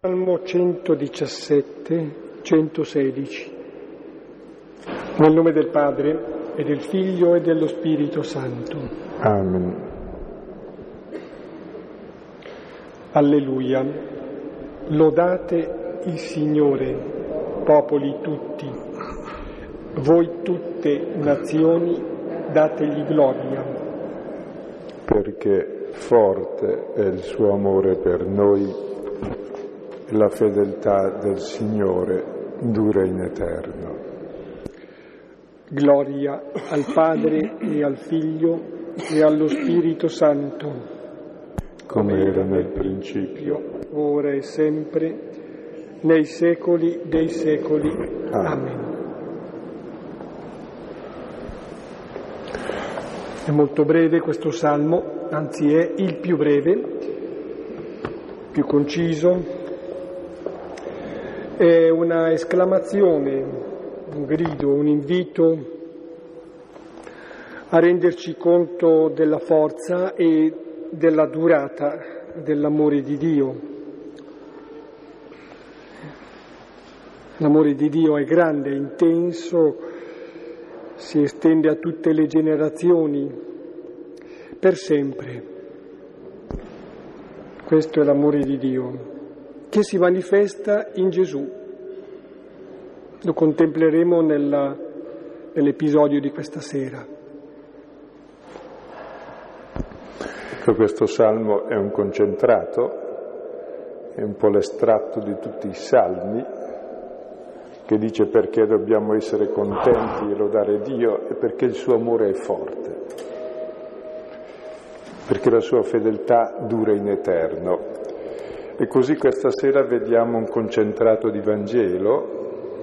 Salmo 117, 116. Nel nome del Padre e del Figlio e dello Spirito Santo. Amen. Alleluia. Lodate il Signore, popoli tutti. Voi tutte nazioni, dategli gloria. Perché forte è il suo amore per noi. La fedeltà del Signore dura in eterno. Gloria al Padre e al Figlio e allo Spirito Santo, come era nel principio, ora e sempre, nei secoli dei secoli. Amen. È molto breve questo salmo, anzi è il più breve, più conciso. È una esclamazione, un grido, un invito a renderci conto della forza e della durata dell'amore di Dio. L'amore di Dio è grande, è intenso, si estende a tutte le generazioni, per sempre. Questo è l'amore di Dio, che si manifesta in Gesù. Lo contempleremo nell'episodio di questa sera. Questo salmo è un concentrato, è un po' l'estratto di tutti i salmi, che dice perché dobbiamo essere contenti e lodare Dio e perché il suo amore è forte, perché la sua fedeltà dura in eterno. E così questa sera vediamo un concentrato di Vangelo.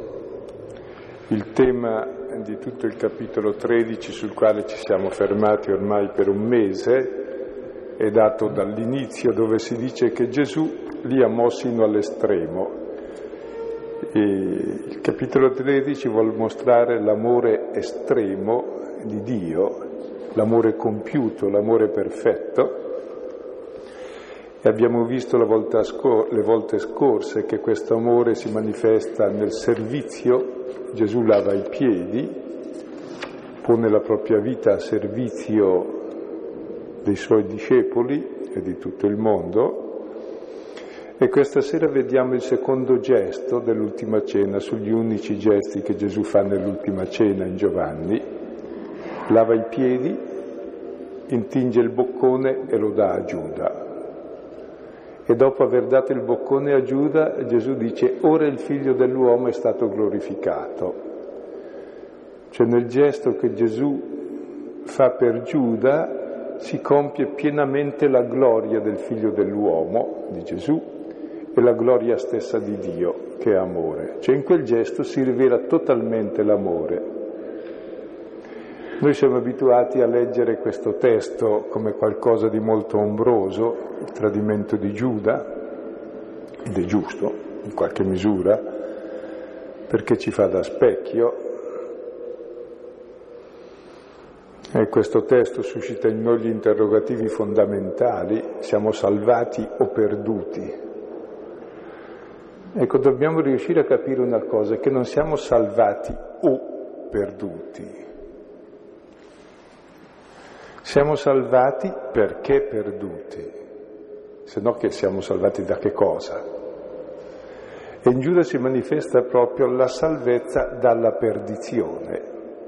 Il tema di tutto il capitolo 13, sul quale ci siamo fermati ormai per un mese, è dato dall'inizio, dove si dice che Gesù li amò sino all'estremo. E il capitolo 13 vuol mostrare l'amore estremo di Dio, l'amore compiuto, l'amore perfetto. E abbiamo visto le volte scorse che questo amore si manifesta nel servizio. Gesù lava i piedi, pone la propria vita a servizio dei suoi discepoli e di tutto il mondo. E questa sera vediamo il secondo gesto dell'ultima cena, sugli unici gesti che Gesù fa nell'ultima cena in Giovanni. Lava i piedi, intinge il boccone e lo dà a Giuda. E dopo aver dato il boccone a Giuda, Gesù dice: ora il Figlio dell'uomo è stato glorificato. Cioè nel gesto che Gesù fa per Giuda si compie pienamente la gloria del Figlio dell'uomo, di Gesù, e la gloria stessa di Dio, che è amore. Cioè in quel gesto si rivela totalmente l'amore. Noi siamo abituati a leggere questo testo come qualcosa di molto ombroso, il tradimento di Giuda, ed è giusto, in qualche misura, perché ci fa da specchio. E questo testo suscita in noi gli interrogativi fondamentali: siamo salvati o perduti? Ecco, dobbiamo riuscire a capire una cosa, che non siamo salvati o perduti. Siamo salvati perché perduti, se no che siamo salvati da che cosa? E in Giuda si manifesta proprio la salvezza dalla perdizione.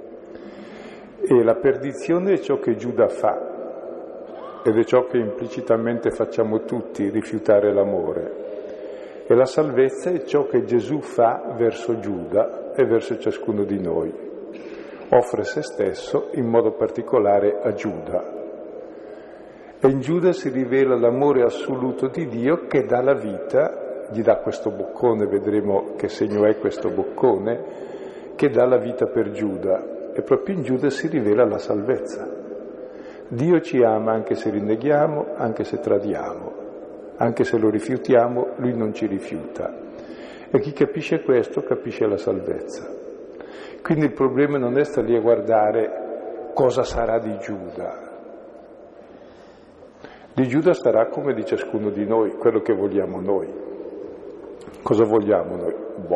E la perdizione è ciò che Giuda fa, ed è ciò che implicitamente facciamo tutti, rifiutare l'amore. E la salvezza è ciò che Gesù fa verso Giuda e verso ciascuno di noi. Offre se stesso in modo particolare a Giuda. E in Giuda si rivela l'amore assoluto di Dio che dà la vita, gli dà questo boccone, vedremo che segno è questo boccone, che dà la vita per Giuda. E proprio in Giuda si rivela la salvezza. Dio ci ama anche se rinneghiamo, anche se tradiamo, anche se lo rifiutiamo, Lui non ci rifiuta. E chi capisce questo capisce la salvezza. Quindi il problema non è stare lì a guardare cosa sarà di Giuda. Di Giuda sarà come di ciascuno di noi, quello che vogliamo noi. Cosa vogliamo noi?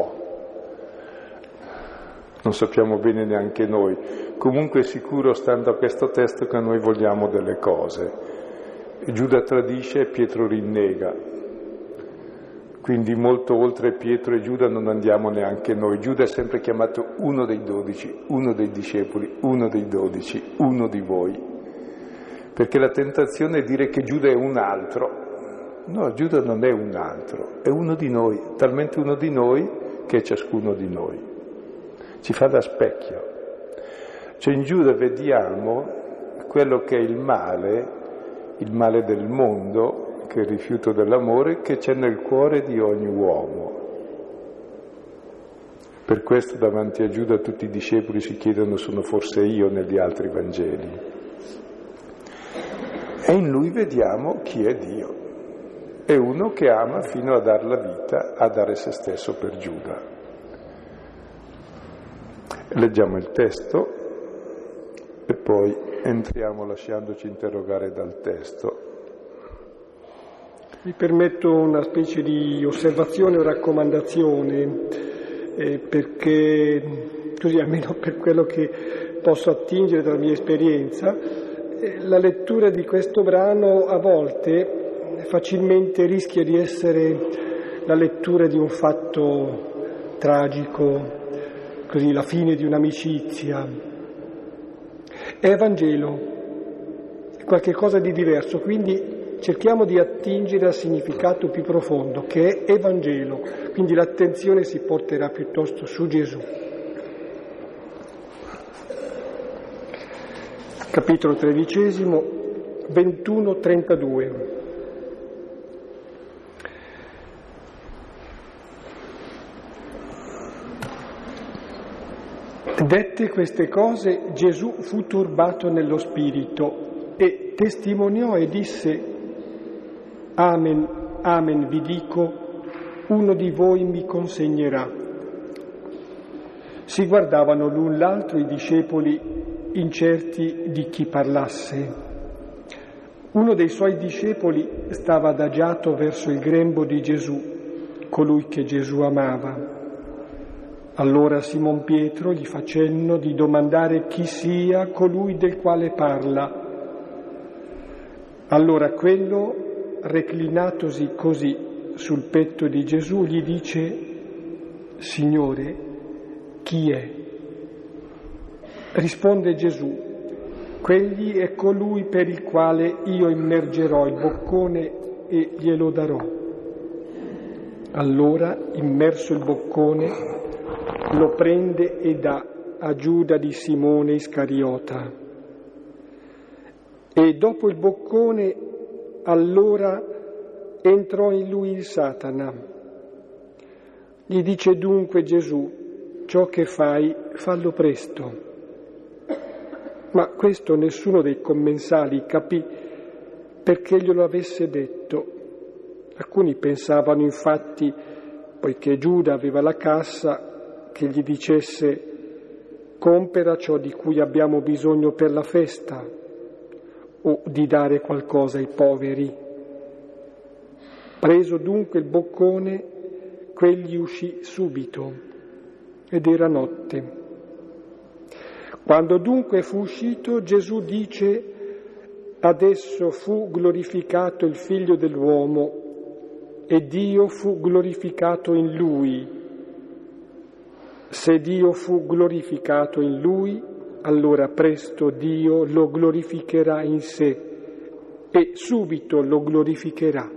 Non sappiamo bene neanche noi. Comunque è sicuro, stando a questo testo, che noi vogliamo delle cose. Giuda tradisce e Pietro rinnega. Quindi molto oltre Pietro e Giuda non andiamo neanche noi. Giuda è sempre chiamato uno dei 12, uno dei discepoli, uno dei 12, uno di voi. Perché la tentazione è dire che Giuda è un altro. No, Giuda non è un altro, è uno di noi, talmente uno di noi che è ciascuno di noi. Ci fa da specchio. Cioè in Giuda vediamo quello che è il male del mondo, che è il rifiuto dell'amore, che c'è nel cuore di ogni uomo. Per questo davanti a Giuda tutti i discepoli si chiedono: sono forse io negli altri Vangeli? E in lui vediamo chi è Dio. È uno che ama fino a dar la vita, a dare se stesso per Giuda. Leggiamo il testo e poi entriamo lasciandoci interrogare dal testo. Mi permetto una specie di osservazione o raccomandazione, perché così, almeno per quello che posso attingere dalla mia esperienza, la lettura di questo brano a volte facilmente rischia di essere la lettura di un fatto tragico, così la fine di un'amicizia. È Vangelo, è qualche cosa di diverso, quindi cerchiamo di attingere al significato più profondo, che è Evangelo, quindi l'attenzione si porterà piuttosto su Gesù. Capitolo 13, 21-32. Dette queste cose, Gesù fu turbato nello spirito e testimoniò e disse: Amen, amen, vi dico, uno di voi mi consegnerà. Si guardavano l'un l'altro i discepoli, incerti di chi parlasse. Uno dei suoi discepoli stava adagiato verso il grembo di Gesù, colui che Gesù amava. Allora Simon Pietro gli fa cenno di domandare chi sia colui del quale parla. Allora quello, reclinatosi così sul petto di Gesù, gli dice: Signore, chi è? Risponde Gesù: quegli è colui per il quale io immergerò il boccone e glielo darò. Allora, immerso il boccone, lo prende e dà a Giuda di Simone Iscariota. E dopo il boccone, allora entrò in lui il Satana. Gli dice dunque Gesù: ciò che fai, fallo presto. Ma questo nessuno dei commensali capì perché glielo avesse detto. Alcuni pensavano infatti, poiché Giuda aveva la cassa, che gli dicesse: compera ciò di cui abbiamo bisogno per la festa, o di dare qualcosa ai poveri. Preso dunque il boccone, quegli uscì subito, ed era notte. Quando dunque fu uscito, Gesù dice: adesso fu glorificato il Figlio dell'uomo, e Dio fu glorificato in Lui. Se Dio fu glorificato in Lui, allora presto Dio lo glorificherà in sé, e subito lo glorificherà.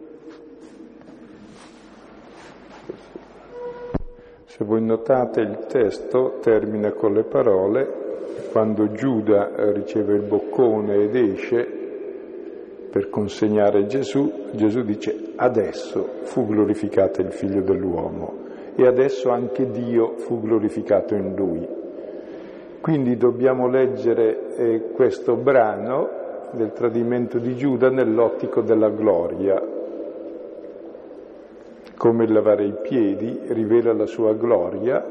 Se voi notate, il testo termina con le parole: quando Giuda riceve il boccone ed esce per consegnare Gesù, Gesù dice: adesso fu glorificato il Figlio dell'uomo, e adesso anche Dio fu glorificato in Lui. Quindi dobbiamo leggere questo brano del tradimento di Giuda nell'ottico della gloria. Come il lavare i piedi rivela la sua gloria,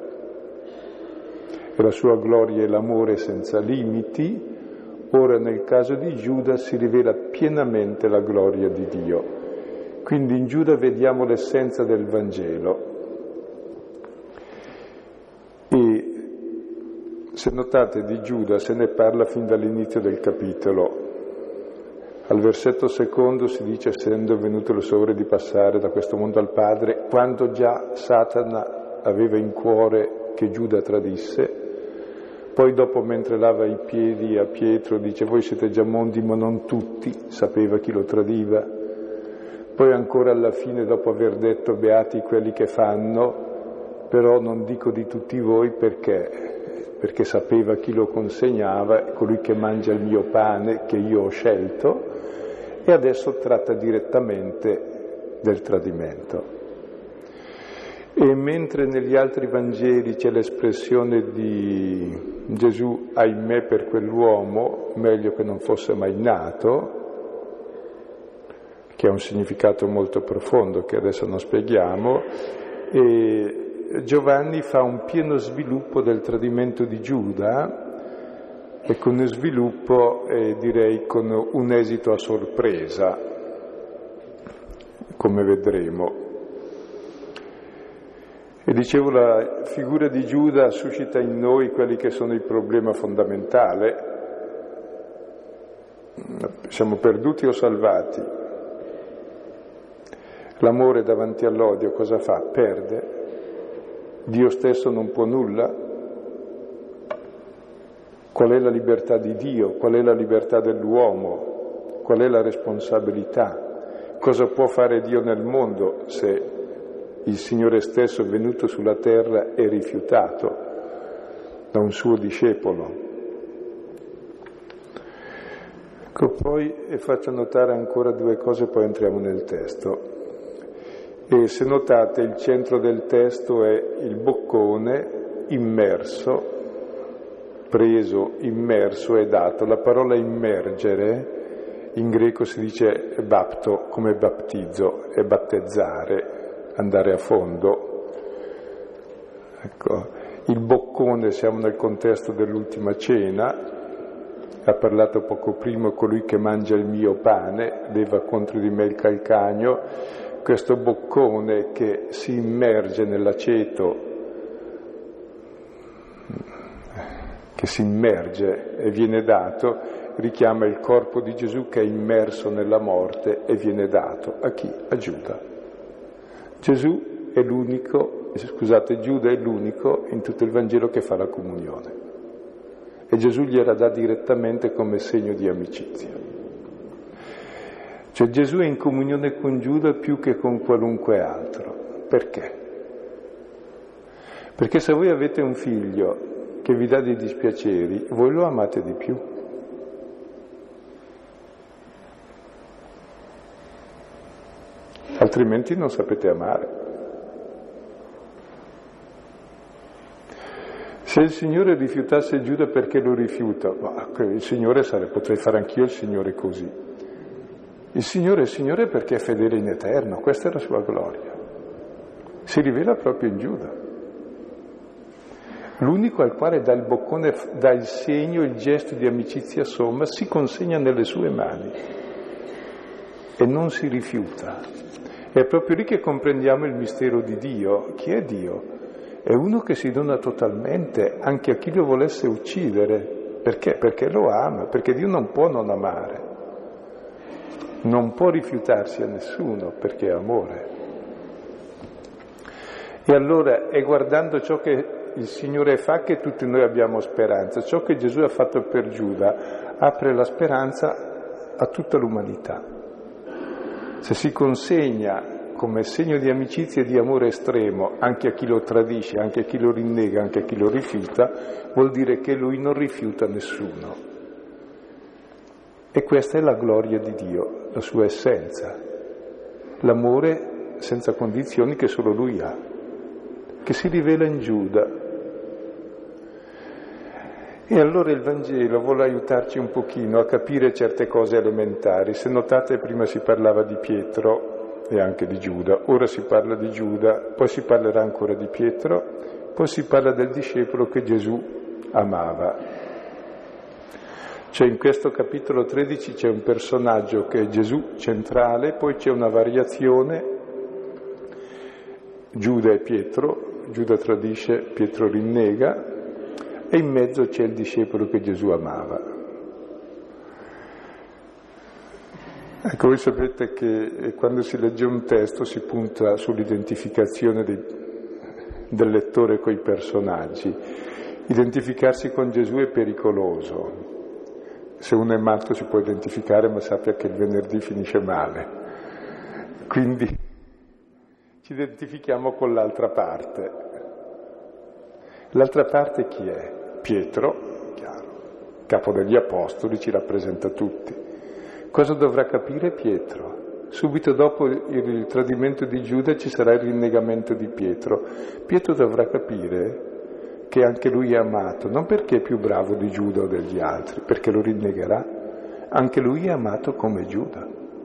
e la sua gloria è l'amore senza limiti. Ora nel caso di Giuda si rivela pienamente la gloria di Dio. Quindi in Giuda vediamo l'essenza del Vangelo. E se notate di Giuda se ne parla fin dall'inizio del capitolo. Al versetto secondo si dice: essendo venuto le sue ore di passare da questo mondo al Padre, quando già Satana aveva in cuore che Giuda tradisse. Poi dopo, mentre lava i piedi a Pietro, dice: voi siete già mondi ma non tutti, sapeva chi lo tradiva. Poi ancora alla fine, dopo aver detto: beati quelli che fanno, però non dico di tutti voi, perché sapeva chi lo consegnava, colui che mangia il mio pane che io ho scelto, e adesso tratta direttamente del tradimento. E mentre negli altri Vangeli c'è l'espressione di Gesù, ahimè per quell'uomo, meglio che non fosse mai nato, che ha un significato molto profondo che adesso non spieghiamo, e Giovanni fa un pieno sviluppo del tradimento di Giuda, e con sviluppo direi con un esito a sorpresa, come vedremo. E dicevo, la figura di Giuda suscita in noi quelli che sono il problema fondamentale. Siamo perduti o salvati? L'amore davanti all'odio cosa fa? Perde. Dio stesso non può nulla. Qual è la libertà di Dio? Qual è la libertà dell'uomo? Qual è la responsabilità? Cosa può fare Dio nel mondo se il Signore stesso è venuto sulla terra e rifiutato da un suo discepolo? Ecco, poi faccio notare ancora due cose, poi entriamo nel testo. E se notate, il centro del testo è il boccone immerso, preso, immerso e dato. La parola immergere in greco si dice bapto, come battizzo, è battezzare, andare a fondo. Ecco, il boccone, siamo nel contesto dell'ultima cena, ha parlato poco prima: colui che mangia il mio pane leva contro di me il calcagno. Questo boccone che si immerge nell'aceto, che si immerge e viene dato, richiama il corpo di Gesù che è immerso nella morte e viene dato a chi? A Giuda. Gesù è l'unico, Giuda è l'unico in tutto il Vangelo che fa la comunione. E Gesù gliela dà direttamente come segno di amicizia. Cioè Gesù è in comunione con Giuda più che con qualunque altro. Perché? Perché se voi avete un figlio che vi dà dei dispiaceri, voi lo amate di più. Altrimenti non sapete amare. Se il Signore rifiutasse Giuda perché lo rifiuta, il Signore potrei fare anch'io il Signore così. Il Signore è Signore perché è fedele in eterno, questa è la sua gloria. Si rivela proprio in Giuda. L'unico al quale dà il boccone, dà il segno, il gesto di amicizia somma, si consegna nelle sue mani e non si rifiuta. È proprio lì che comprendiamo il mistero di Dio. Chi è Dio? È uno che si dona totalmente anche a chi lo volesse uccidere. Perché? Perché lo ama, perché Dio non può non amare. Non può rifiutarsi a nessuno perché è amore. E allora è guardando ciò che il Signore fa che tutti noi abbiamo speranza. Ciò che Gesù ha fatto per Giuda apre la speranza a tutta l'umanità. Se si consegna come segno di amicizia e di amore estremo anche a chi lo tradisce, anche a chi lo rinnega, anche a chi lo rifiuta, vuol dire che Lui non rifiuta nessuno. E questa è la gloria di Dio, la sua essenza, l'amore senza condizioni che solo Lui ha, che si rivela in Giuda. E allora il Vangelo vuole aiutarci un pochino a capire certe cose elementari. Se notate, prima si parlava di Pietro e anche di Giuda, ora si parla di Giuda, poi si parlerà ancora di Pietro, poi si parla del discepolo che Gesù amava. Cioè in questo capitolo 13 c'è un personaggio che è Gesù centrale, poi c'è una variazione, Giuda e Pietro, Giuda tradisce, Pietro rinnega, e in mezzo c'è il discepolo che Gesù amava. Ecco, voi sapete che quando si legge un testo si punta sull'identificazione del lettore coi personaggi. Identificarsi con Gesù è pericoloso. Se uno è matto si può identificare, ma sappia che il venerdì finisce male. Quindi ci identifichiamo con l'altra parte. L'altra parte chi è? Pietro, chiaro, capo degli apostoli, ci rappresenta tutti. Cosa dovrà capire Pietro? Subito dopo il tradimento di Giuda ci sarà il rinnegamento di Pietro. Pietro dovrà capire che anche lui è amato, non perché è più bravo di Giuda o degli altri, perché lo rinnegherà. Anche lui è amato come Giuda.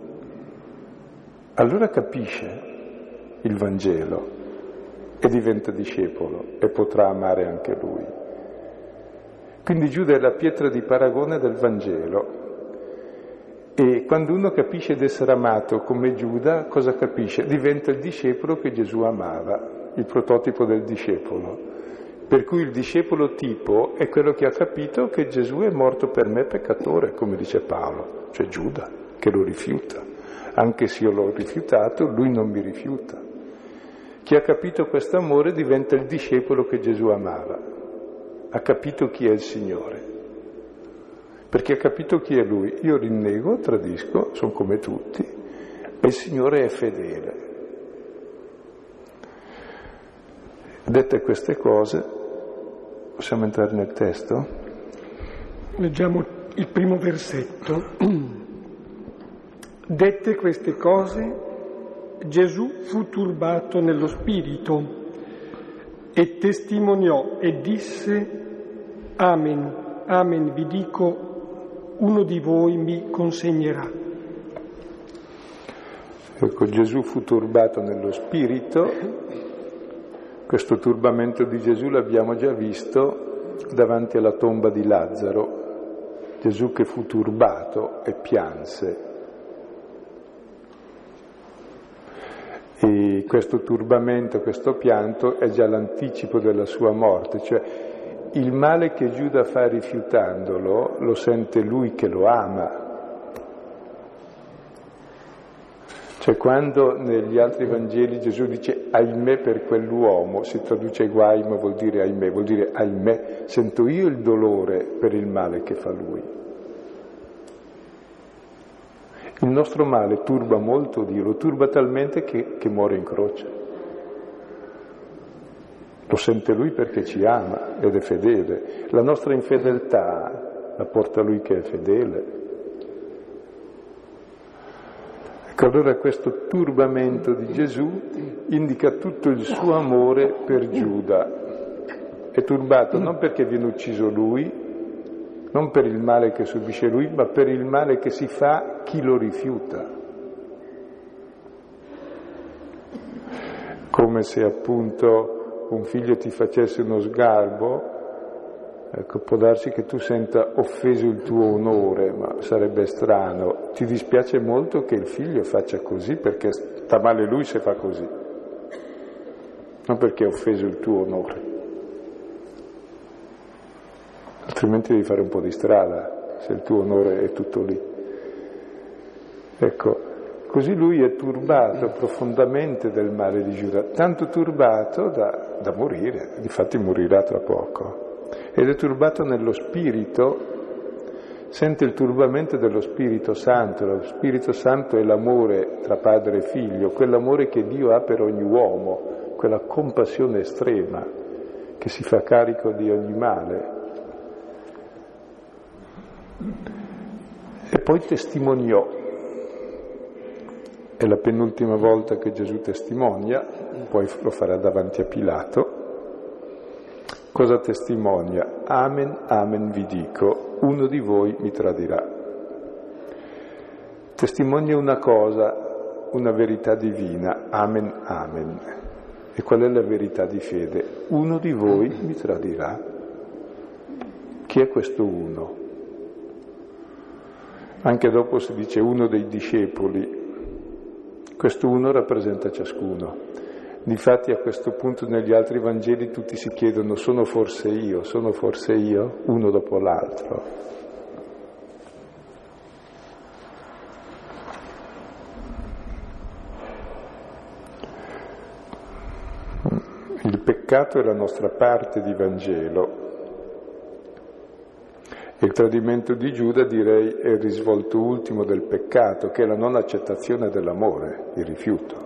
Allora capisce il Vangelo e diventa discepolo e potrà amare anche lui. Quindi Giuda è la pietra di paragone del Vangelo. E quando uno capisce di essere amato come Giuda, cosa capisce? Diventa il discepolo che Gesù amava, il prototipo del discepolo. Per cui il discepolo tipo è quello che ha capito che Gesù è morto per me peccatore, come dice Paolo, cioè Giuda, che lo rifiuta. Anche se io l'ho rifiutato, lui non mi rifiuta. Chi ha capito questo amore diventa il discepolo che Gesù amava. Ha capito chi è il Signore. Perché ha capito chi è Lui. Io rinnego, tradisco, sono come tutti, e il Signore è fedele. Dette queste cose, possiamo entrare nel testo? Leggiamo il primo versetto. Dette queste cose, Gesù fu turbato nello spirito e testimoniò e disse: Amen, amen, vi dico, uno di voi mi consegnerà. Ecco, Gesù fu turbato nello spirito. Questo turbamento di Gesù l'abbiamo già visto davanti alla tomba di Lazzaro. Gesù che fu turbato e pianse. E questo turbamento, questo pianto è già l'anticipo della sua morte, cioè il male che Giuda fa rifiutandolo lo sente lui che lo ama. Cioè quando negli altri Vangeli Gesù dice ahimè per quell'uomo, si traduce guai ma vuol dire ahimè, sento io il dolore per il male che fa lui. Il nostro male turba molto Dio, lo turba talmente che muore in croce. Lo sente lui perché ci ama ed è fedele. La nostra infedeltà la porta lui che è fedele. Ecco, allora questo turbamento di Gesù indica tutto il suo amore per Giuda. È turbato non perché viene ucciso lui, non per il male che subisce lui, ma per il male che si fa chi lo rifiuta. Come se appunto un figlio ti facesse uno sgarbo, ecco, può darsi che tu senta offeso il tuo onore, ma sarebbe strano. Ti dispiace molto che il figlio faccia così perché sta male lui se fa così, non perché ha offeso il tuo onore. Altrimenti devi fare un po' di strada, se il tuo onore è tutto lì. Ecco, così lui è turbato profondamente del male di Giuda, tanto turbato da morire, difatti morirà tra poco. Ed è turbato nello spirito, sente il turbamento dello Spirito Santo. Lo Spirito Santo è l'amore tra padre e figlio, quell'amore che Dio ha per ogni uomo, quella compassione estrema che si fa carico di ogni male. E poi testimoniò. È la penultima volta che Gesù testimonia, poi lo farà davanti a Pilato. Cosa testimonia? Amen, amen vi dico, uno di voi mi tradirà. Testimonia una cosa, una verità divina, amen, amen. E qual è la verità di fede? Uno di voi mi tradirà. Chi è questo uno? Anche dopo si dice uno dei discepoli, questo uno rappresenta ciascuno. Difatti a questo punto negli altri Vangeli tutti si chiedono: sono forse io, uno dopo l'altro. Il peccato è la nostra parte di Vangelo. Il tradimento di Giuda, direi, è il risvolto ultimo del peccato, che è la non accettazione dell'amore, il rifiuto.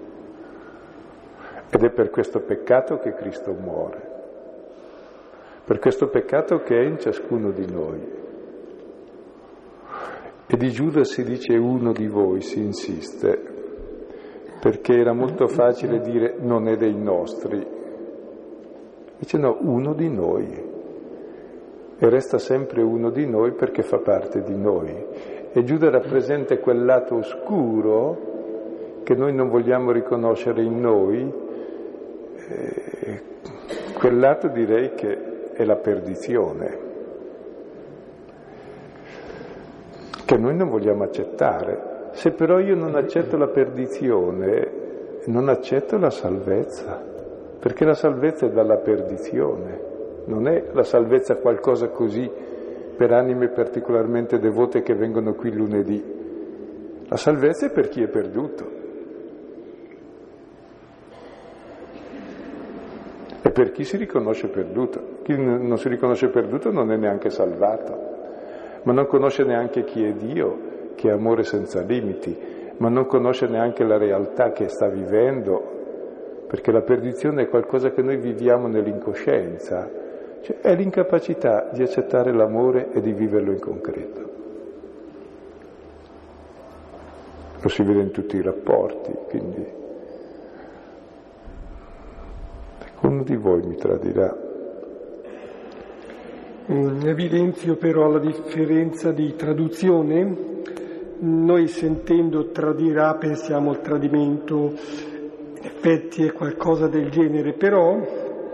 Ed è per questo peccato che Cristo muore, per questo peccato che è in ciascuno di noi. E di Giuda si dice uno di voi, si insiste, perché era molto facile dire non è dei nostri. Dice no, uno di noi. E resta sempre uno di noi perché fa parte di noi. E Giuda rappresenta quel lato oscuro che noi non vogliamo riconoscere in noi, quel lato direi che è la perdizione, che noi non vogliamo accettare. Se però io non accetto la perdizione, non accetto la salvezza, perché la salvezza è dalla perdizione. Non è la salvezza qualcosa così per anime particolarmente devote che vengono qui lunedì. La salvezza è per chi è perduto. E per chi si riconosce perduto. Chi non si riconosce perduto non è neanche salvato, ma non conosce neanche chi è Dio, che è amore senza limiti, ma non conosce neanche la realtà che sta vivendo, perché la perdizione è qualcosa che noi viviamo nell'incoscienza. Cioè, è l'incapacità di accettare l'amore e di viverlo in concreto. Lo si vede in tutti i rapporti, quindi uno di voi mi tradirà. Evidenzio però la differenza di traduzione. Noi sentendo tradirà pensiamo al tradimento, in effetti è qualcosa del genere, però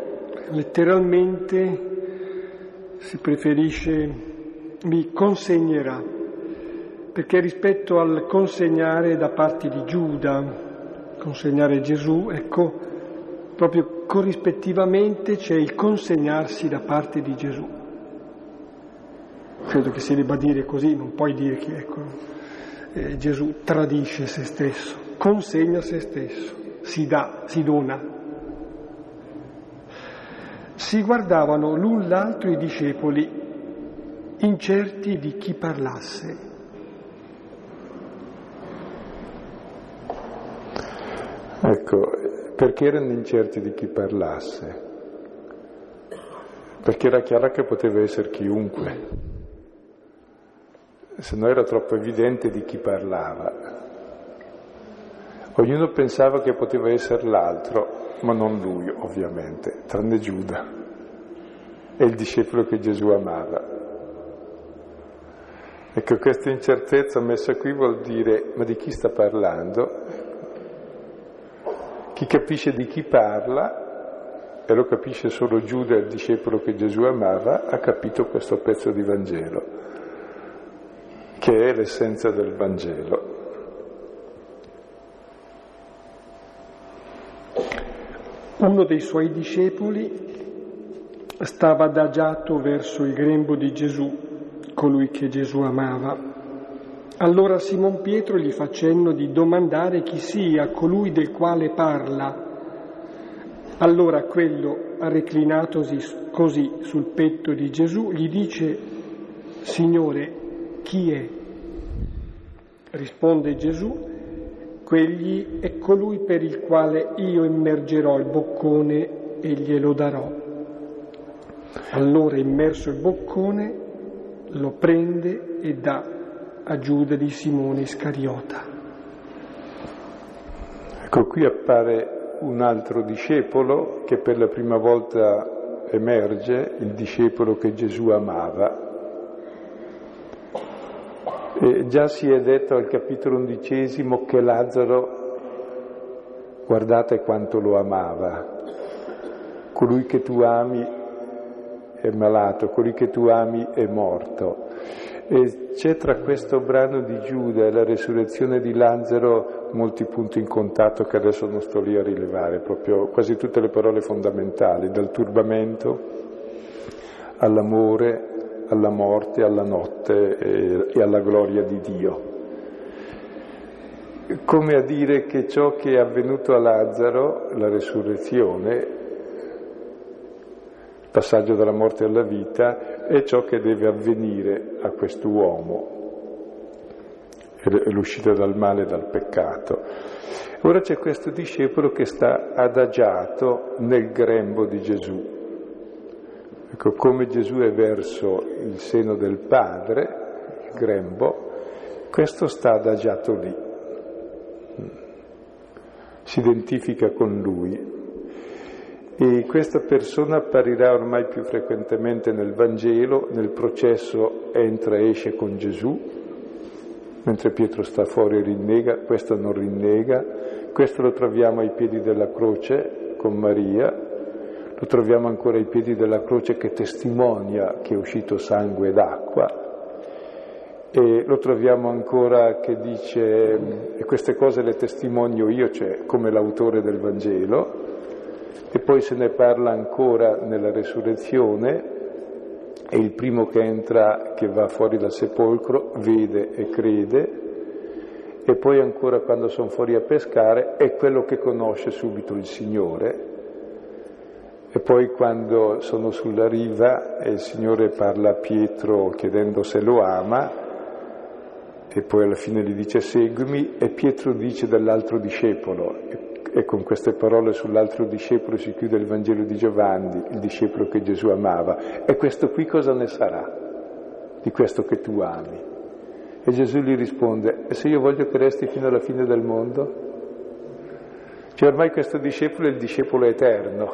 letteralmente si preferisce mi consegnerà, perché rispetto al consegnare da parte di Giuda, consegnare Gesù, ecco, proprio corrispettivamente c'è il consegnarsi da parte di Gesù. Credo che si debba dire così, non puoi dire che Gesù tradisce se stesso, consegna se stesso, si dà, si dona. Si guardavano l'un l'altro i discepoli, incerti di chi parlasse. Ecco, perché erano incerti di chi parlasse? Perché era chiaro che poteva essere chiunque, se no era troppo evidente di chi parlava. Ognuno pensava che poteva essere l'altro, ma non lui, ovviamente, tranne Giuda, è il discepolo che Gesù amava. Ecco, questa incertezza messa qui vuol dire, ma di chi sta parlando? Chi capisce di chi parla, e lo capisce solo Giuda, il discepolo che Gesù amava, ha capito questo pezzo di Vangelo, che è l'essenza del Vangelo. Uno dei suoi discepoli stava adagiato verso il grembo di Gesù, colui che Gesù amava. Allora Simon Pietro gli fa cenno di domandare chi sia colui del quale parla. Allora quello, reclinatosi così sul petto di Gesù, gli dice: Signore, chi è? Risponde Gesù: quegli è colui per il quale io immergerò il boccone e glielo darò. Allora, immerso il boccone, lo prende e dà a Giuda di Simone Iscariota. Ecco, qui appare un altro discepolo che per la prima volta emerge, il discepolo che Gesù amava. E già si è detto al capitolo 11 che Lazzaro, guardate quanto lo amava. Colui che tu ami è malato, colui che tu ami è morto. E c'è tra questo brano di Giuda e la resurrezione di Lazzaro molti punti in contatto che adesso non sto lì a rilevare, proprio quasi tutte le parole fondamentali, dal turbamento all'amore, alla morte, alla notte e alla gloria di Dio. Come a dire che ciò che è avvenuto a Lazzaro, la resurrezione, il passaggio dalla morte alla vita, è ciò che deve avvenire a quest'uomo, è l'uscita dal male e dal peccato. Ora c'è questo discepolo che sta adagiato nel grembo di Gesù. Ecco, come Gesù è verso il seno del Padre, il grembo, questo sta adagiato lì. Si identifica con lui. E questa persona apparirà ormai più frequentemente nel Vangelo, nel processo entra e esce con Gesù, mentre Pietro sta fuori e rinnega, questo non rinnega, questo lo troviamo ai piedi della croce con Maria, lo troviamo ancora ai piedi della croce che testimonia che è uscito sangue ed acqua, e lo troviamo ancora che dice, e queste cose le testimonio io, cioè come l'autore del Vangelo. E poi se ne parla ancora nella resurrezione, è il primo che entra, che va fuori dal sepolcro, vede e crede, e poi ancora quando sono fuori a pescare è quello che conosce subito il Signore, e poi quando sono sulla riva e il Signore parla a Pietro chiedendo se lo ama, e poi alla fine gli dice seguimi, e Pietro dice dell'altro discepolo, e con queste parole sull'altro discepolo si chiude il Vangelo di Giovanni, il discepolo che Gesù amava. E questo qui cosa ne sarà, di questo che tu ami? E Gesù gli risponde, e se io voglio che resti fino alla fine del mondo? Cioè ormai questo discepolo è il discepolo eterno.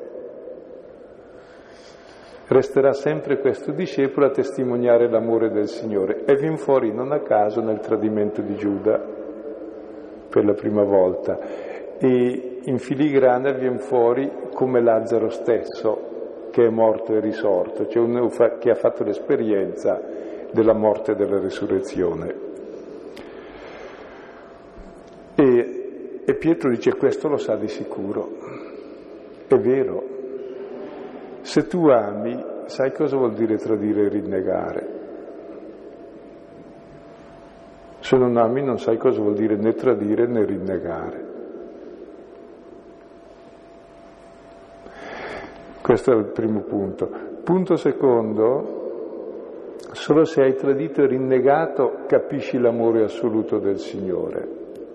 Resterà sempre questo discepolo a testimoniare l'amore del Signore. E viene fuori non a caso nel tradimento di Giuda, per la prima volta. E in filigrana viene fuori come Lazzaro stesso, che è morto e risorto, cioè uno che ha fatto l'esperienza della morte e della resurrezione. E Pietro dice, questo lo sa di sicuro. È vero. Se tu ami, sai cosa vuol dire tradire e rinnegare? Se non ami non sai cosa vuol dire né tradire né rinnegare. Questo è il primo punto. Punto secondo, solo se hai tradito e rinnegato capisci l'amore assoluto del Signore.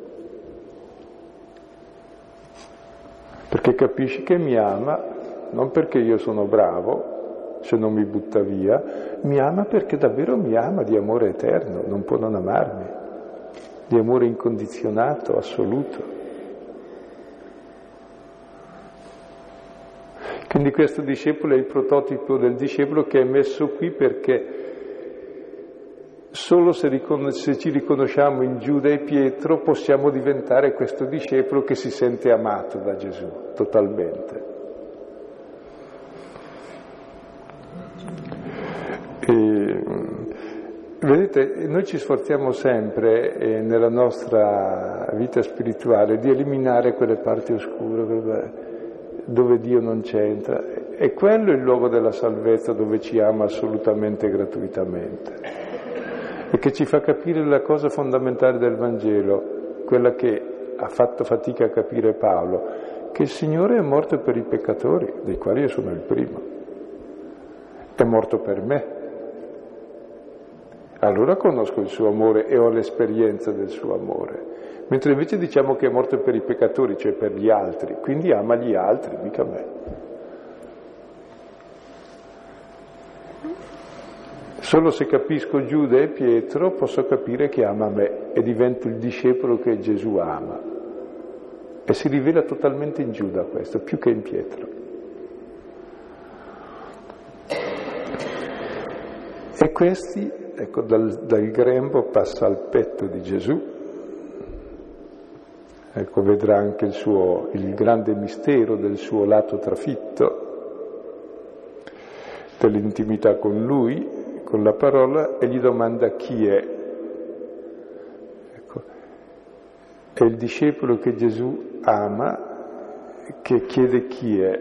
Perché capisci che mi ama, non perché io sono bravo, se non mi butta via, mi ama perché davvero mi ama di amore eterno, non può non amarmi, di amore incondizionato, assoluto. Quindi questo discepolo è il prototipo del discepolo che è messo qui perché solo se ci riconosciamo in Giuda e Pietro possiamo diventare questo discepolo che si sente amato da Gesù totalmente. E, vedete, noi ci sforziamo sempre nella nostra vita spirituale di eliminare quelle parti oscure, dove Dio non c'entra, e quello è il luogo della salvezza, dove ci ama assolutamente gratuitamente e che ci fa capire la cosa fondamentale del Vangelo, quella che ha fatto fatica a capire Paolo, che il Signore è morto per i peccatori, dei quali io sono il primo, è morto per me. Allora conosco il suo amore e ho l'esperienza del suo amore. Mentre invece diciamo che è morto per i peccatori, cioè per gli altri, quindi ama gli altri, mica me. Solo se capisco Giuda e Pietro posso capire che ama me e divento il discepolo che Gesù ama. E si rivela totalmente in Giuda questo, più che in Pietro. E questi, ecco, dal grembo passa al petto di Gesù. Ecco, vedrà anche il grande mistero del suo lato trafitto, dell'intimità con Lui, con la parola e gli domanda chi è. Ecco, è il discepolo che Gesù ama che chiede chi è.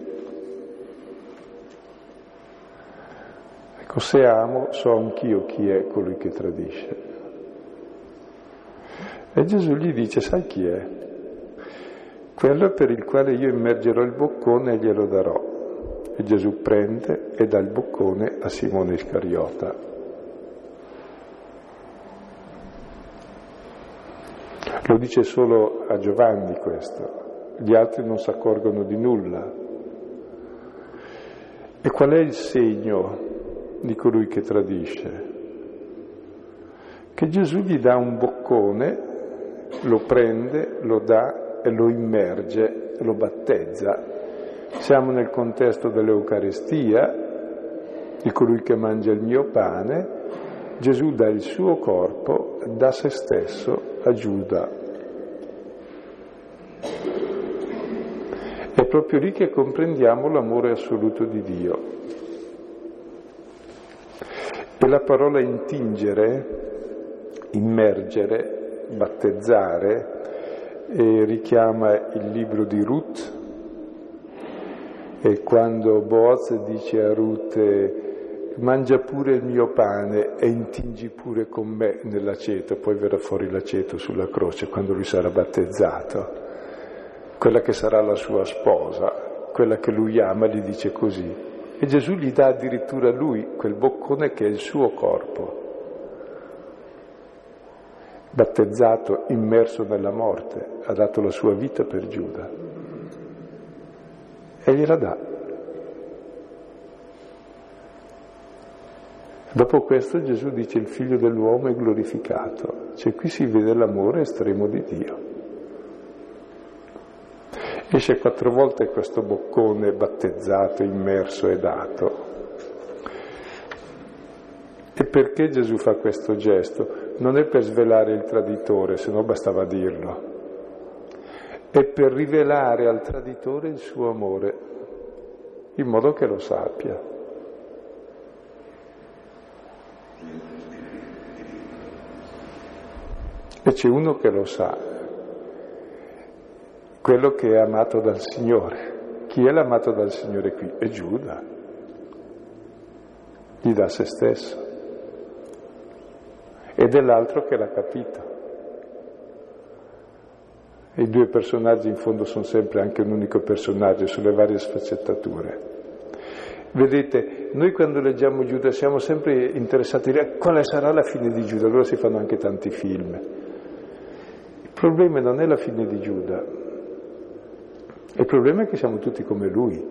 Ecco, se amo, so anch'io chi è colui che tradisce. E Gesù gli dice, sai chi è? Quello per il quale io immergerò il boccone e glielo darò. E Gesù prende e dà il boccone a Simone Iscariota. Lo dice solo a Giovanni questo, gli altri non si accorgono di nulla. E qual è il segno di colui che tradisce? Che Gesù gli dà un boccone, lo prende, lo dà e lo immerge, lo battezza. Siamo nel contesto dell'Eucaristia, di colui che mangia il mio pane. Gesù dà il suo corpo, dà se stesso a Giuda. È proprio lì che comprendiamo l'amore assoluto di Dio. E la parola intingere, immergere, battezzare, richiama il libro di Ruth. E quando Boaz dice a Ruth, mangia pure il mio pane e intingi pure con me nell'aceto, poi verrà fuori l'aceto sulla croce quando lui sarà battezzato, quella che sarà la sua sposa, quella che lui ama, gli dice così. E Gesù gli dà addirittura a lui quel boccone che è il suo corpo, battezzato, immerso nella morte, ha dato la sua vita per Giuda. E gliela dà. Dopo questo Gesù dice il figlio dell'uomo è glorificato. Cioè qui si vede l'amore estremo di Dio. Esce 4 volte questo boccone battezzato, immerso e dato. E perché Gesù fa questo gesto? Non è per svelare il traditore, se no bastava dirlo. È per rivelare al traditore il suo amore, in modo che lo sappia. E c'è uno che lo sa, quello che è amato dal Signore. Chi è l'amato dal Signore qui? È Giuda. Gli dà se stesso. Ed è l'altro che l'ha capito. I 2 personaggi in fondo sono sempre anche un unico personaggio, sulle varie sfaccettature. Vedete, noi quando leggiamo Giuda siamo sempre interessati a dire quale sarà la fine di Giuda, allora si fanno anche tanti film. Il problema non è la fine di Giuda, il problema è che siamo tutti come lui.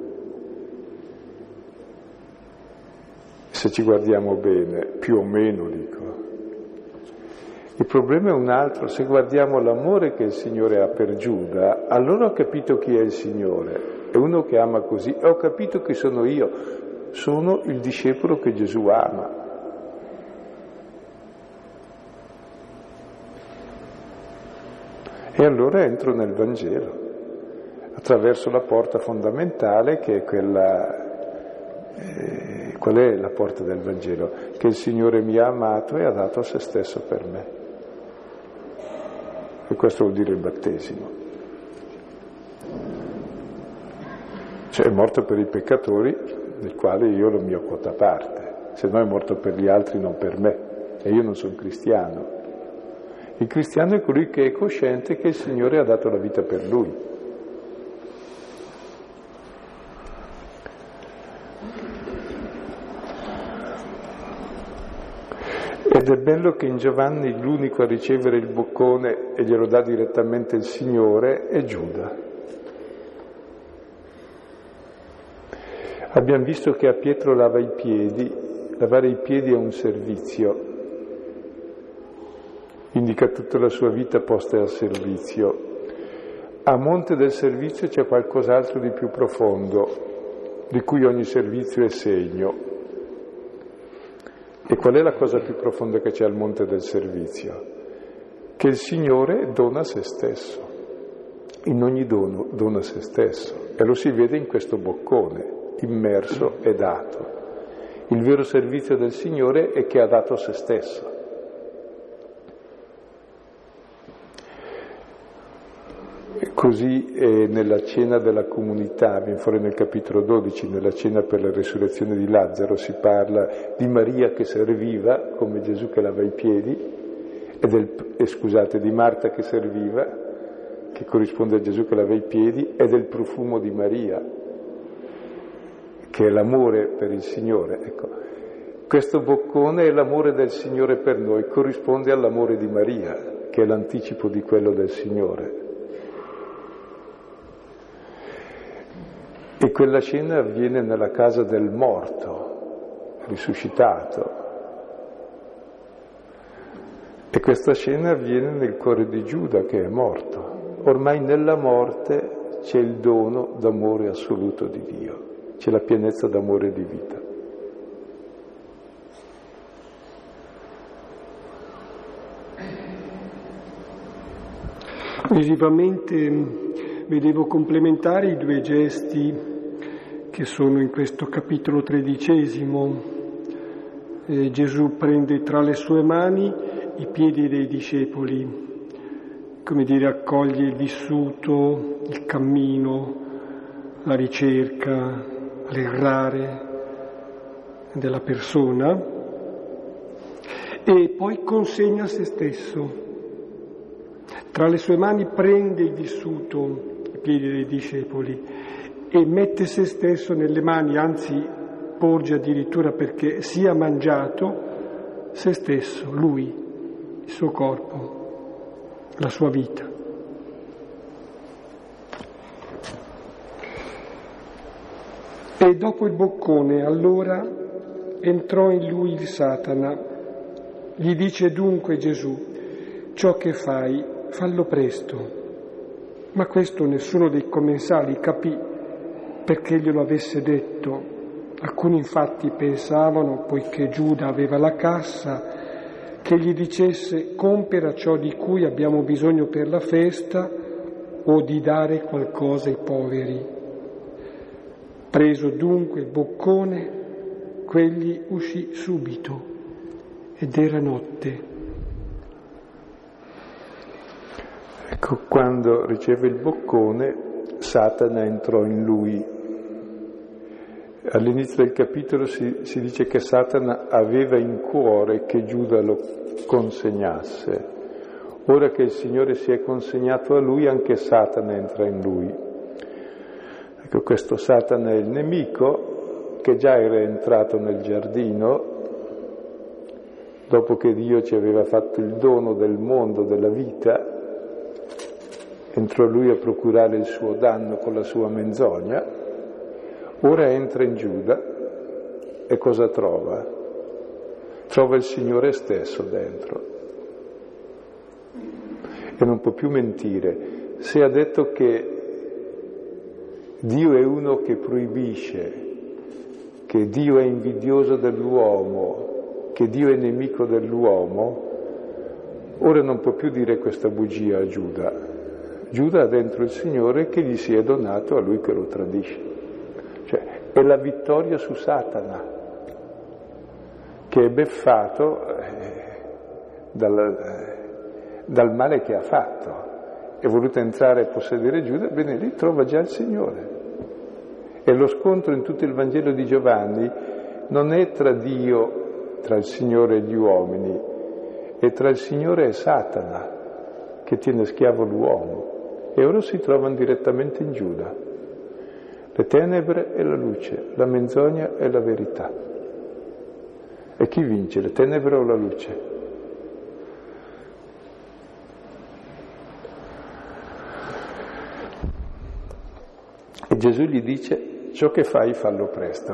Se ci guardiamo bene, più o meno dico. Il problema è un altro, se guardiamo l'amore che il Signore ha per Giuda, allora ho capito chi è il Signore, è uno che ama così, e ho capito chi sono io, sono il discepolo che Gesù ama. E allora entro nel Vangelo, attraverso la porta fondamentale che è quella... qual è la porta del Vangelo? Che il Signore mi ha amato e ha dato se stesso per me. E questo vuol dire il battesimo. Cioè è morto per i peccatori, del quale io ho la mia quota parte, se no è morto per gli altri, non per me, e io non sono cristiano. Il cristiano è colui che è cosciente che il Signore ha dato la vita per lui. Ed è bello che in Giovanni l'unico a ricevere il boccone e glielo dà direttamente il Signore è Giuda. Abbiamo visto che a Pietro lava i piedi, lavare i piedi è un servizio, indica tutta la sua vita posta al servizio. A monte del servizio c'è qualcos'altro di più profondo, di cui ogni servizio è segno. E qual è la cosa più profonda che c'è al monte del servizio? Che il Signore dona se stesso. In ogni dono dona se stesso. E lo si vede in questo boccone, immerso e dato. Il vero servizio del Signore è che ha dato se stesso. Così nella cena della comunità, viene fuori nel capitolo 12, nella cena per la resurrezione di Lazzaro, si parla di Maria che serviva, come Gesù che lava i piedi, di Marta che serviva, che corrisponde a Gesù che lava i piedi, e del profumo di Maria, che è l'amore per il Signore. Ecco, questo boccone è l'amore del Signore per noi, corrisponde all'amore di Maria, che è l'anticipo di quello del Signore. E quella cena avviene nella casa del morto, risuscitato. E questa cena avviene nel cuore di Giuda che è morto. Ormai nella morte c'è il dono d'amore assoluto di Dio, c'è la pienezza d'amore di vita. Visivamente vedevo complementari i due gesti che sono in questo capitolo 13. Gesù prende tra le sue mani i piedi dei discepoli, come dire, accoglie il vissuto, il cammino, la ricerca, l'errare della persona e poi consegna se stesso. Tra le sue mani prende il vissuto, i piedi dei discepoli, e mette se stesso nelle mani, anzi porge addirittura perché sia mangiato se stesso, lui, il suo corpo, la sua vita. E dopo il boccone, allora entrò in lui il Satana. Gli dice dunque Gesù: ciò che fai, fallo presto. Ma questo nessuno dei commensali capì perché glielo avesse detto. Alcuni infatti pensavano, poiché Giuda aveva la cassa, che gli dicesse: compera ciò di cui abbiamo bisogno per la festa, o di dare qualcosa ai poveri. Preso dunque il boccone, quegli uscì subito, ed era notte. Ecco, quando riceve il boccone, Satana entrò in lui. All'inizio del capitolo si dice che Satana aveva in cuore che Giuda lo consegnasse. Ora che il Signore si è consegnato a lui, anche Satana entra in lui. Ecco, questo Satana è il nemico che già era entrato nel giardino, dopo che Dio ci aveva fatto il dono del mondo, della vita. Entrò lui a procurare il suo danno con la sua menzogna, ora entra in Giuda e cosa trova? Trova il Signore stesso dentro e non può più mentire. Se ha detto che Dio è uno che proibisce, che Dio è invidioso dell'uomo, che Dio è nemico dell'uomo, ora non può più dire questa bugia a Giuda. Giuda ha dentro il Signore che gli si è donato a lui che lo tradisce. Cioè, è la vittoria su Satana, che è beffato dal male che ha fatto. È voluto entrare e possedere Giuda, bene, lì trova già il Signore. E lo scontro in tutto il Vangelo di Giovanni non è tra Dio, tra il Signore e gli uomini, è tra il Signore e Satana, che tiene schiavo l'uomo. E ora si trovano direttamente in Giuda, le tenebre e la luce, la menzogna e la verità. E chi vince, le tenebre o la luce? E Gesù gli dice: ciò che fai, fallo presto.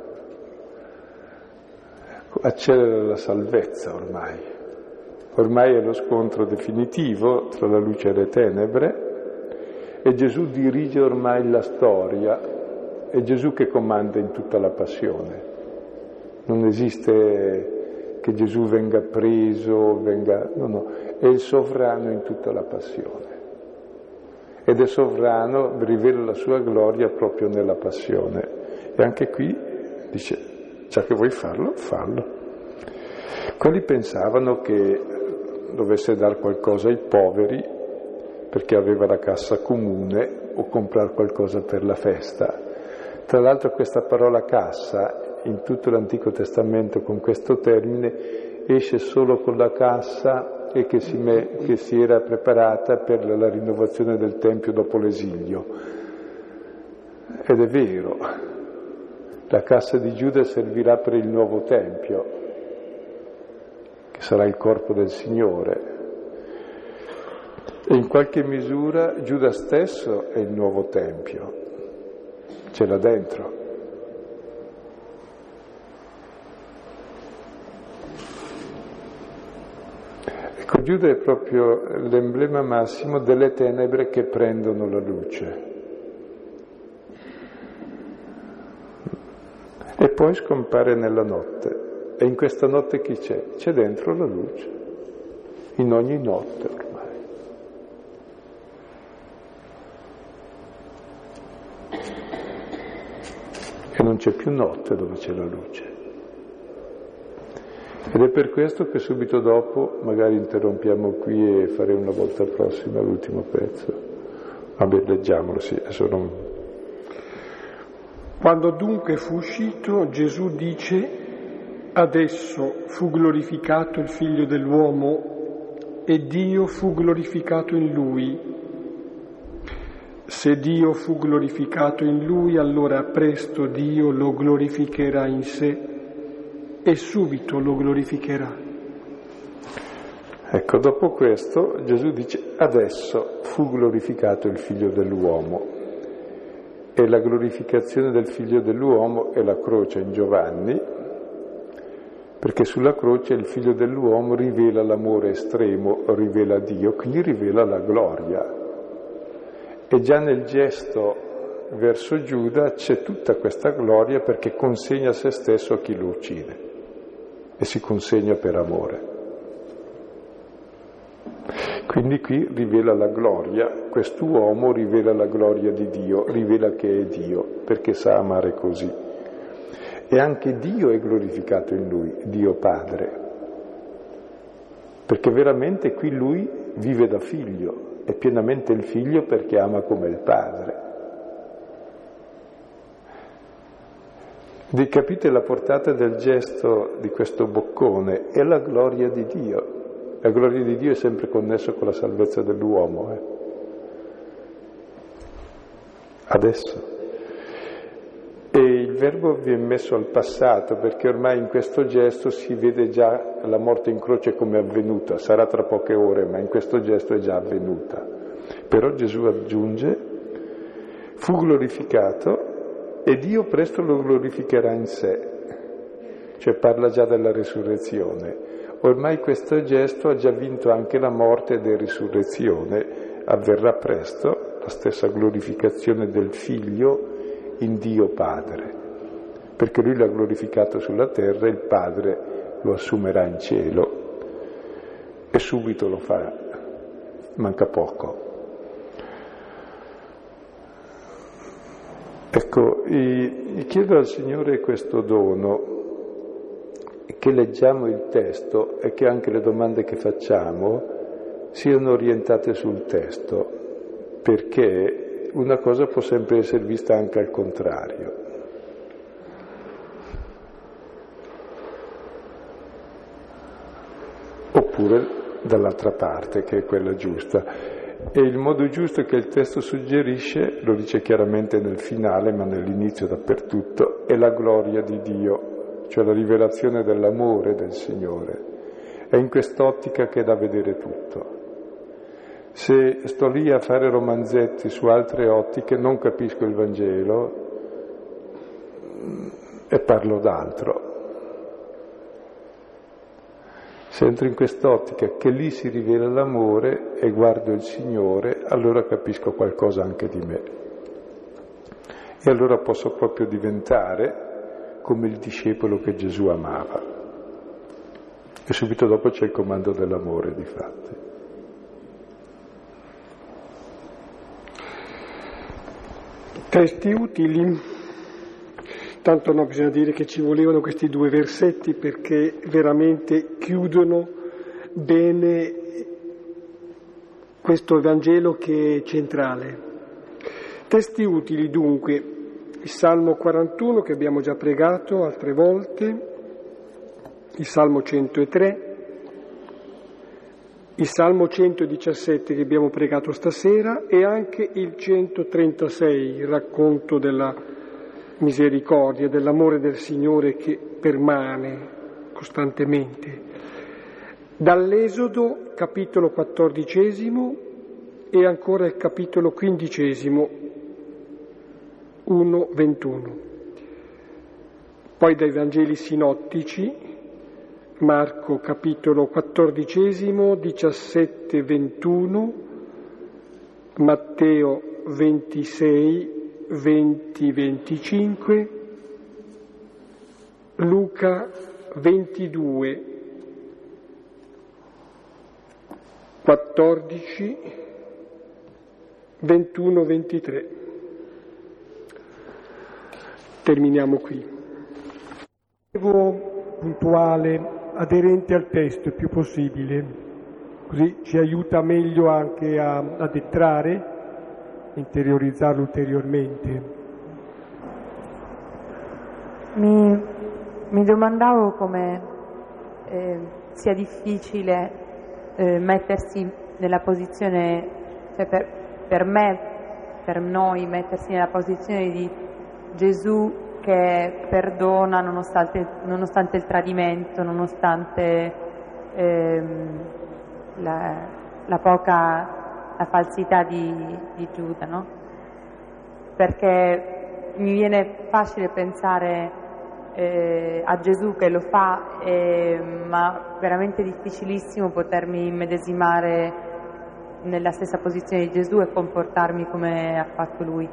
Accelera la salvezza ormai. Ormai è lo scontro definitivo tra la luce e le tenebre. E Gesù dirige ormai la storia, è Gesù che comanda in tutta la passione. Non esiste che Gesù venga preso, no, è il sovrano in tutta la passione. Ed è sovrano, rivela la sua gloria proprio nella passione. E anche qui dice: già che vuoi farlo, fallo. Quelli pensavano che dovesse dar qualcosa ai poveri perché aveva la cassa comune o comprare qualcosa per la festa. Tra l'altro questa parola cassa, in tutto l'Antico Testamento con questo termine, esce solo con la cassa e che si era preparata per la rinnovazione del Tempio dopo l'esilio. Ed è vero, la cassa di Giuda servirà per il nuovo Tempio, che sarà il corpo del Signore. E in qualche misura Giuda stesso è il nuovo Tempio, c'è là dentro. Ecco, Giuda è proprio l'emblema massimo delle tenebre che prendono la luce. E poi scompare nella notte. E in questa notte chi c'è? C'è dentro la luce, in ogni notte ormai. E non c'è più notte dove c'è la luce. Ed è per questo che subito dopo, magari interrompiamo qui e faremo una volta prossima l'ultimo pezzo. Vabbè, leggiamolo, sì, adesso non... Quando dunque fu uscito, Gesù dice: adesso fu glorificato il Figlio dell'uomo e Dio fu glorificato in Lui. Se Dio fu glorificato in Lui, allora presto Dio lo glorificherà in sé e subito lo glorificherà. Ecco, dopo questo Gesù dice: adesso fu glorificato il Figlio dell'uomo. E la glorificazione del Figlio dell'uomo è la croce in Giovanni, perché sulla croce il Figlio dell'uomo rivela l'amore estremo, rivela Dio, quindi rivela la gloria. E già nel gesto verso Giuda c'è tutta questa gloria, perché consegna se stesso a chi lo uccide e si consegna per amore. Quindi qui rivela la gloria, quest'uomo rivela la gloria di Dio, rivela che è Dio, perché sa amare così. E anche Dio è glorificato in lui, Dio Padre, perché veramente qui lui vive da figlio, è pienamente il figlio perché ama come il Padre. Vi capite la portata del gesto di questo boccone? È la gloria di Dio. La gloria di Dio è sempre connessa con la salvezza dell'uomo. Adesso. E il verbo viene messo al passato, perché ormai in questo gesto si vede già la morte in croce come avvenuta. Sarà tra poche ore, ma in questo gesto è già avvenuta. Però Gesù aggiunge: fu glorificato e Dio presto lo glorificherà in sé. Cioè parla già della risurrezione. Ormai questo gesto ha già vinto anche la morte ed è risurrezione. Avverrà presto la stessa glorificazione del Figlio in Dio Padre, perché Lui l'ha glorificato sulla terra e il Padre lo assumerà in cielo e subito lo farà, manca poco. Ecco, chiedo al Signore questo dono, che leggiamo il testo e che anche le domande che facciamo siano orientate sul testo, perché una cosa può sempre essere vista anche al contrario. Oppure dall'altra parte, che è quella giusta. E il modo giusto che il testo suggerisce, lo dice chiaramente nel finale, ma nell'inizio dappertutto, è la gloria di Dio, cioè la rivelazione dell'amore del Signore. È in quest'ottica che è da vedere tutto. Se sto lì a fare romanzetti su altre ottiche non capisco il Vangelo e parlo d'altro. Se entro in quest'ottica che lì si rivela l'amore e guardo il Signore, allora capisco qualcosa anche di me. E allora posso proprio diventare come il discepolo che Gesù amava. E subito dopo c'è il comando dell'amore, difatti. Testi utili. Tanto no, bisogna dire che ci volevano questi 2 versetti perché veramente chiudono bene questo Vangelo che è centrale. Testi utili dunque, il Salmo 41 che abbiamo già pregato altre volte, il Salmo 103, il Salmo 117 che abbiamo pregato stasera e anche il 136, il racconto della misericordia, dell'amore del Signore che permane costantemente. Dall'Esodo, capitolo 14 e ancora il capitolo 15, 1-21. Poi dai Vangeli sinottici, Marco capitolo 14, 17-21, Matteo 26, 20-25, Luca 22, 14, 21-23. Terminiamo qui. Puntuale, aderente al testo il più possibile, così ci aiuta meglio anche a detrare, interiorizzarlo ulteriormente. Mi domandavo come sia difficile mettersi nella posizione, cioè per noi mettersi nella posizione di Gesù che perdona nonostante il tradimento, nonostante la falsità di Giuda, no? Perché mi viene facile pensare a Gesù che lo fa, ma veramente difficilissimo potermi immedesimare nella stessa posizione di Gesù e comportarmi come ha fatto Lui.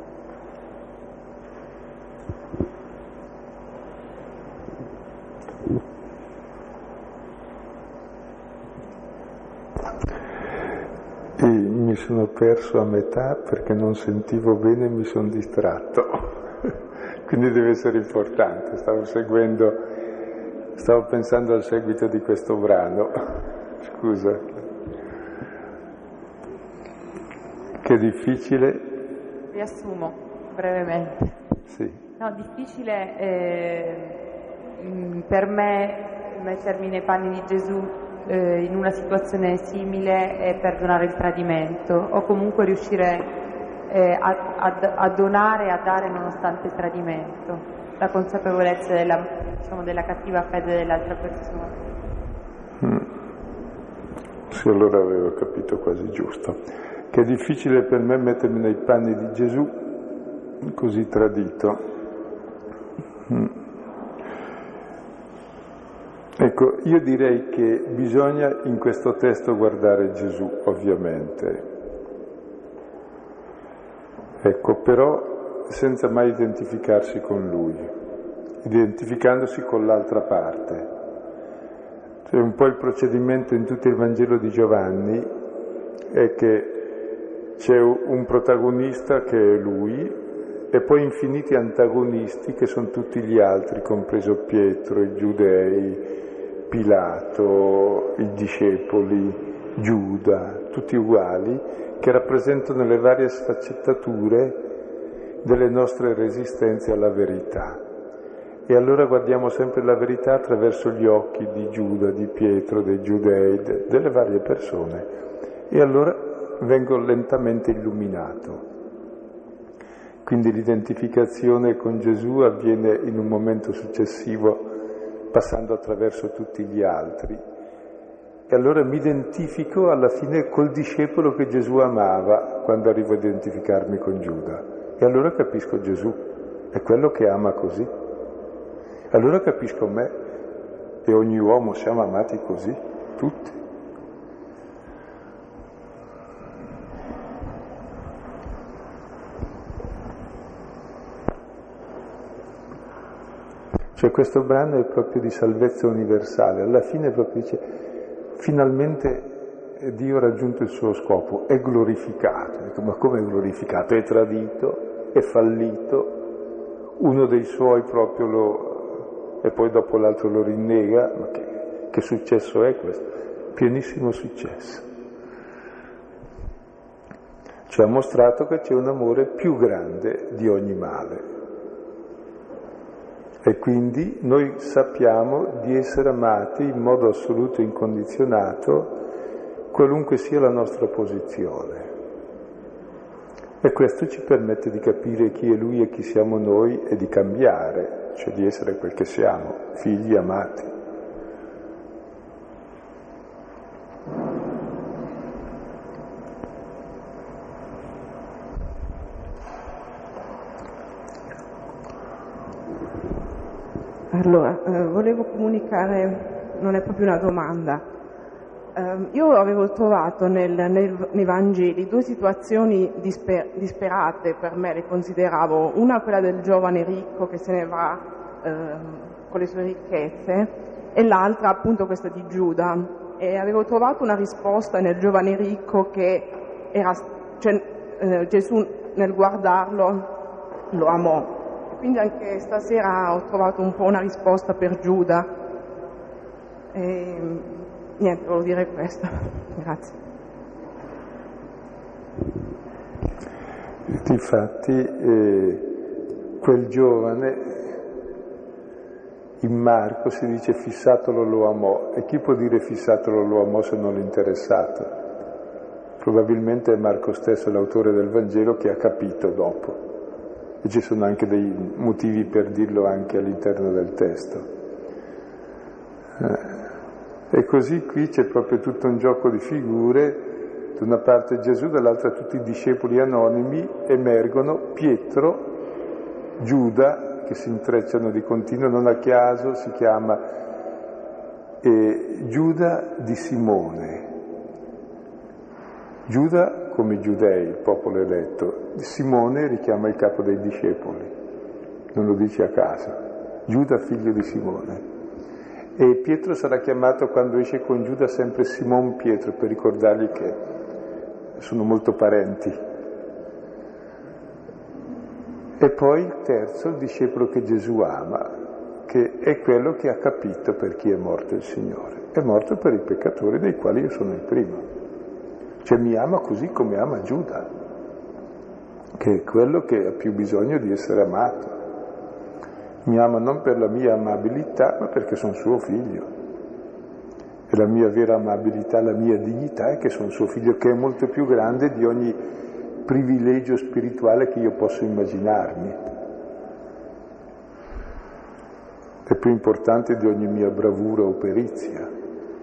Mi sono perso a metà perché non sentivo bene e mi sono distratto, quindi deve essere importante. Stavo pensando al seguito di questo brano, scusa. Che difficile. Riassumo brevemente. Sì. No, difficile per me mettermi nei panni di Gesù in una situazione simile e perdonare il tradimento, o comunque riuscire a donare e a dare nonostante il tradimento, la consapevolezza della cattiva fede dell'altra persona. Sì, allora avevo capito quasi giusto. Che è difficile per me mettermi nei panni di Gesù così tradito. Ecco, io direi che bisogna in questo testo guardare Gesù, ovviamente. Ecco, però senza mai identificarsi con Lui, identificandosi con l'altra parte. Cioè, un po' il procedimento in tutto il Vangelo di Giovanni è che c'è un protagonista che è Lui e poi infiniti antagonisti che sono tutti gli altri, compreso Pietro, i giudei, Pilato, i discepoli, Giuda, tutti uguali, che rappresentano le varie sfaccettature delle nostre resistenze alla verità. E allora guardiamo sempre la verità attraverso gli occhi di Giuda, di Pietro, dei giudei, delle varie persone. E allora vengo lentamente illuminato. Quindi l'identificazione con Gesù avviene in un momento successivo, passando attraverso tutti gli altri. E allora mi identifico alla fine col discepolo che Gesù amava quando arrivo a identificarmi con Giuda. E allora capisco Gesù, è quello che ama così. Allora capisco me e ogni uomo, siamo amati così, tutti. Cioè questo brano è proprio di salvezza universale, alla fine proprio dice, finalmente Dio ha raggiunto il suo scopo, è glorificato. Dico, ma come è glorificato? È tradito, è fallito, uno dei suoi proprio e poi dopo l'altro lo rinnega, ma che successo è questo? Pienissimo successo. Ci ha mostrato che c'è un amore più grande di ogni male. E quindi noi sappiamo di essere amati in modo assoluto e incondizionato, qualunque sia la nostra posizione. E questo ci permette di capire chi è Lui e chi siamo noi e di cambiare, cioè di essere quel che siamo, figli amati. Allora, volevo comunicare, non è proprio una domanda. Io avevo trovato nei Vangeli due situazioni disperate, per me le consideravo, una quella del giovane ricco che se ne va con le sue ricchezze e l'altra appunto questa di Giuda, e avevo trovato una risposta nel giovane ricco che era, Gesù nel guardarlo lo amò. Quindi anche stasera ho trovato un po' una risposta per Giuda. E niente, volevo dire questo. Grazie. Infatti, quel giovane in Marco si dice fissatolo lo amò. E chi può dire fissatolo lo amò se non l'interessato? Probabilmente è Marco stesso, l'autore del Vangelo, che ha capito dopo. E ci sono anche dei motivi per dirlo anche all'interno del testo. E così qui c'è proprio tutto un gioco di figure, da una parte Gesù, dall'altra tutti i discepoli anonimi, emergono Pietro, Giuda, che si intrecciano di continuo, non a caso si chiama Giuda di Simone. Giuda come i giudei, il popolo eletto. Simone richiama il capo dei discepoli, non lo dice a caso. Giuda, figlio di Simone. E Pietro sarà chiamato quando esce con Giuda sempre Simon Pietro, per ricordargli che sono molto parenti. E poi il terzo, il discepolo che Gesù ama, che è quello che ha capito per chi è morto il Signore. È morto per i peccatori, dei quali io sono il primo. Cioè mi ama così come ama Giuda, che è quello che ha più bisogno di essere amato. Mi ama non per la mia amabilità, ma perché sono suo figlio. E la mia vera amabilità, la mia dignità è che sono suo figlio, che è molto più grande di ogni privilegio spirituale che io posso immaginarmi. È più importante di ogni mia bravura o perizia.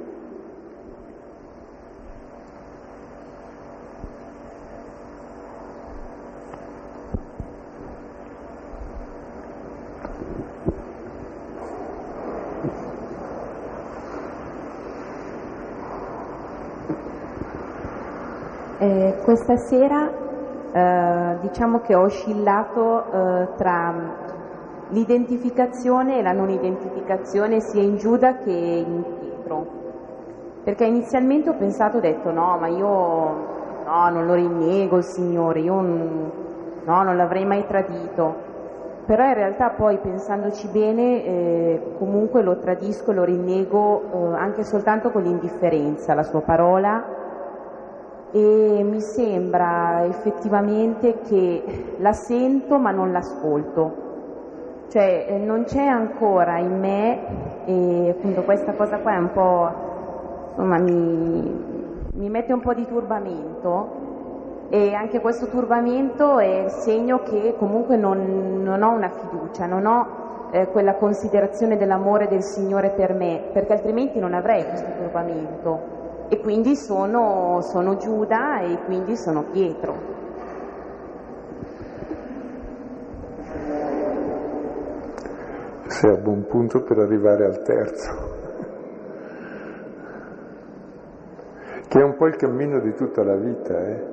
Questa sera diciamo che ho oscillato tra l'identificazione e la non identificazione sia in Giuda che in Pietro, perché inizialmente ho detto no, ma io no, non lo rinnego il Signore, io no, non l'avrei mai tradito, però in realtà poi pensandoci bene comunque lo tradisco e lo rinnego anche soltanto con l'indifferenza, la sua parola. E mi sembra effettivamente che la sento ma non l'ascolto, cioè non c'è ancora in me, e appunto questa cosa qua è un po', insomma, mi mette un po' di turbamento, e anche questo turbamento è il segno che comunque non ho una fiducia, non ho quella considerazione dell'amore del Signore per me, perché altrimenti non avrei questo turbamento. E quindi sono Giuda e quindi sono Pietro. Sei a buon punto per arrivare al terzo, che è un po' il cammino di tutta la vita,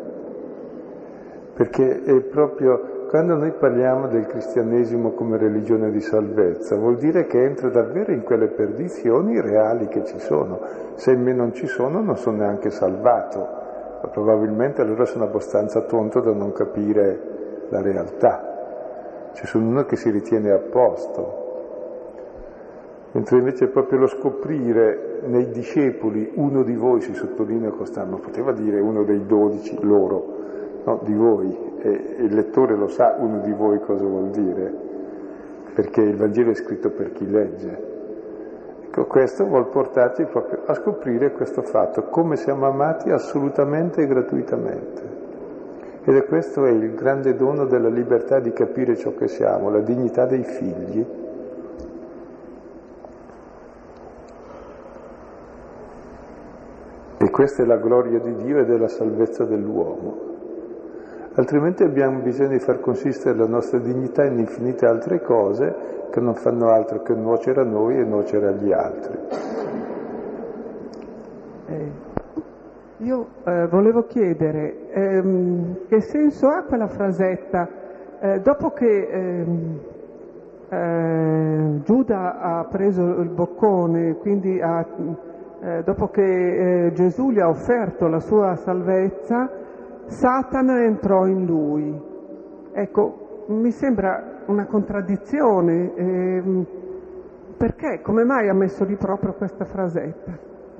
perché è proprio quando noi parliamo del cristianesimo come religione di salvezza, vuol dire che entra davvero in quelle perdizioni reali che ci sono. Se in me non ci sono, non sono neanche salvato, ma probabilmente allora sono abbastanza tonto da non capire la realtà. ci sono uno che si ritiene a posto, mentre invece proprio lo scoprire nei discepoli, uno di voi, si sottolinea costante, ma poteva dire uno dei 12, loro, no, di voi, e il lettore lo sa uno di voi cosa vuol dire, perché il Vangelo è scritto per chi legge. Ecco, questo vuol portarci proprio a scoprire questo fatto, come siamo amati assolutamente e gratuitamente. Ed è questo è il grande dono della libertà di capire ciò che siamo, la dignità dei figli. E questa è la gloria di Dio e della salvezza dell'uomo. Altrimenti abbiamo bisogno di far consistere la nostra dignità in infinite altre cose che non fanno altro che nuocere a noi e nuocere agli altri. Io volevo chiedere che senso ha quella frasetta dopo che Giuda ha preso il boccone, quindi dopo che Gesù gli ha offerto la sua salvezza, Satana entrò in lui. Ecco, mi sembra una contraddizione. Perché? Come mai ha messo lì proprio questa frasetta?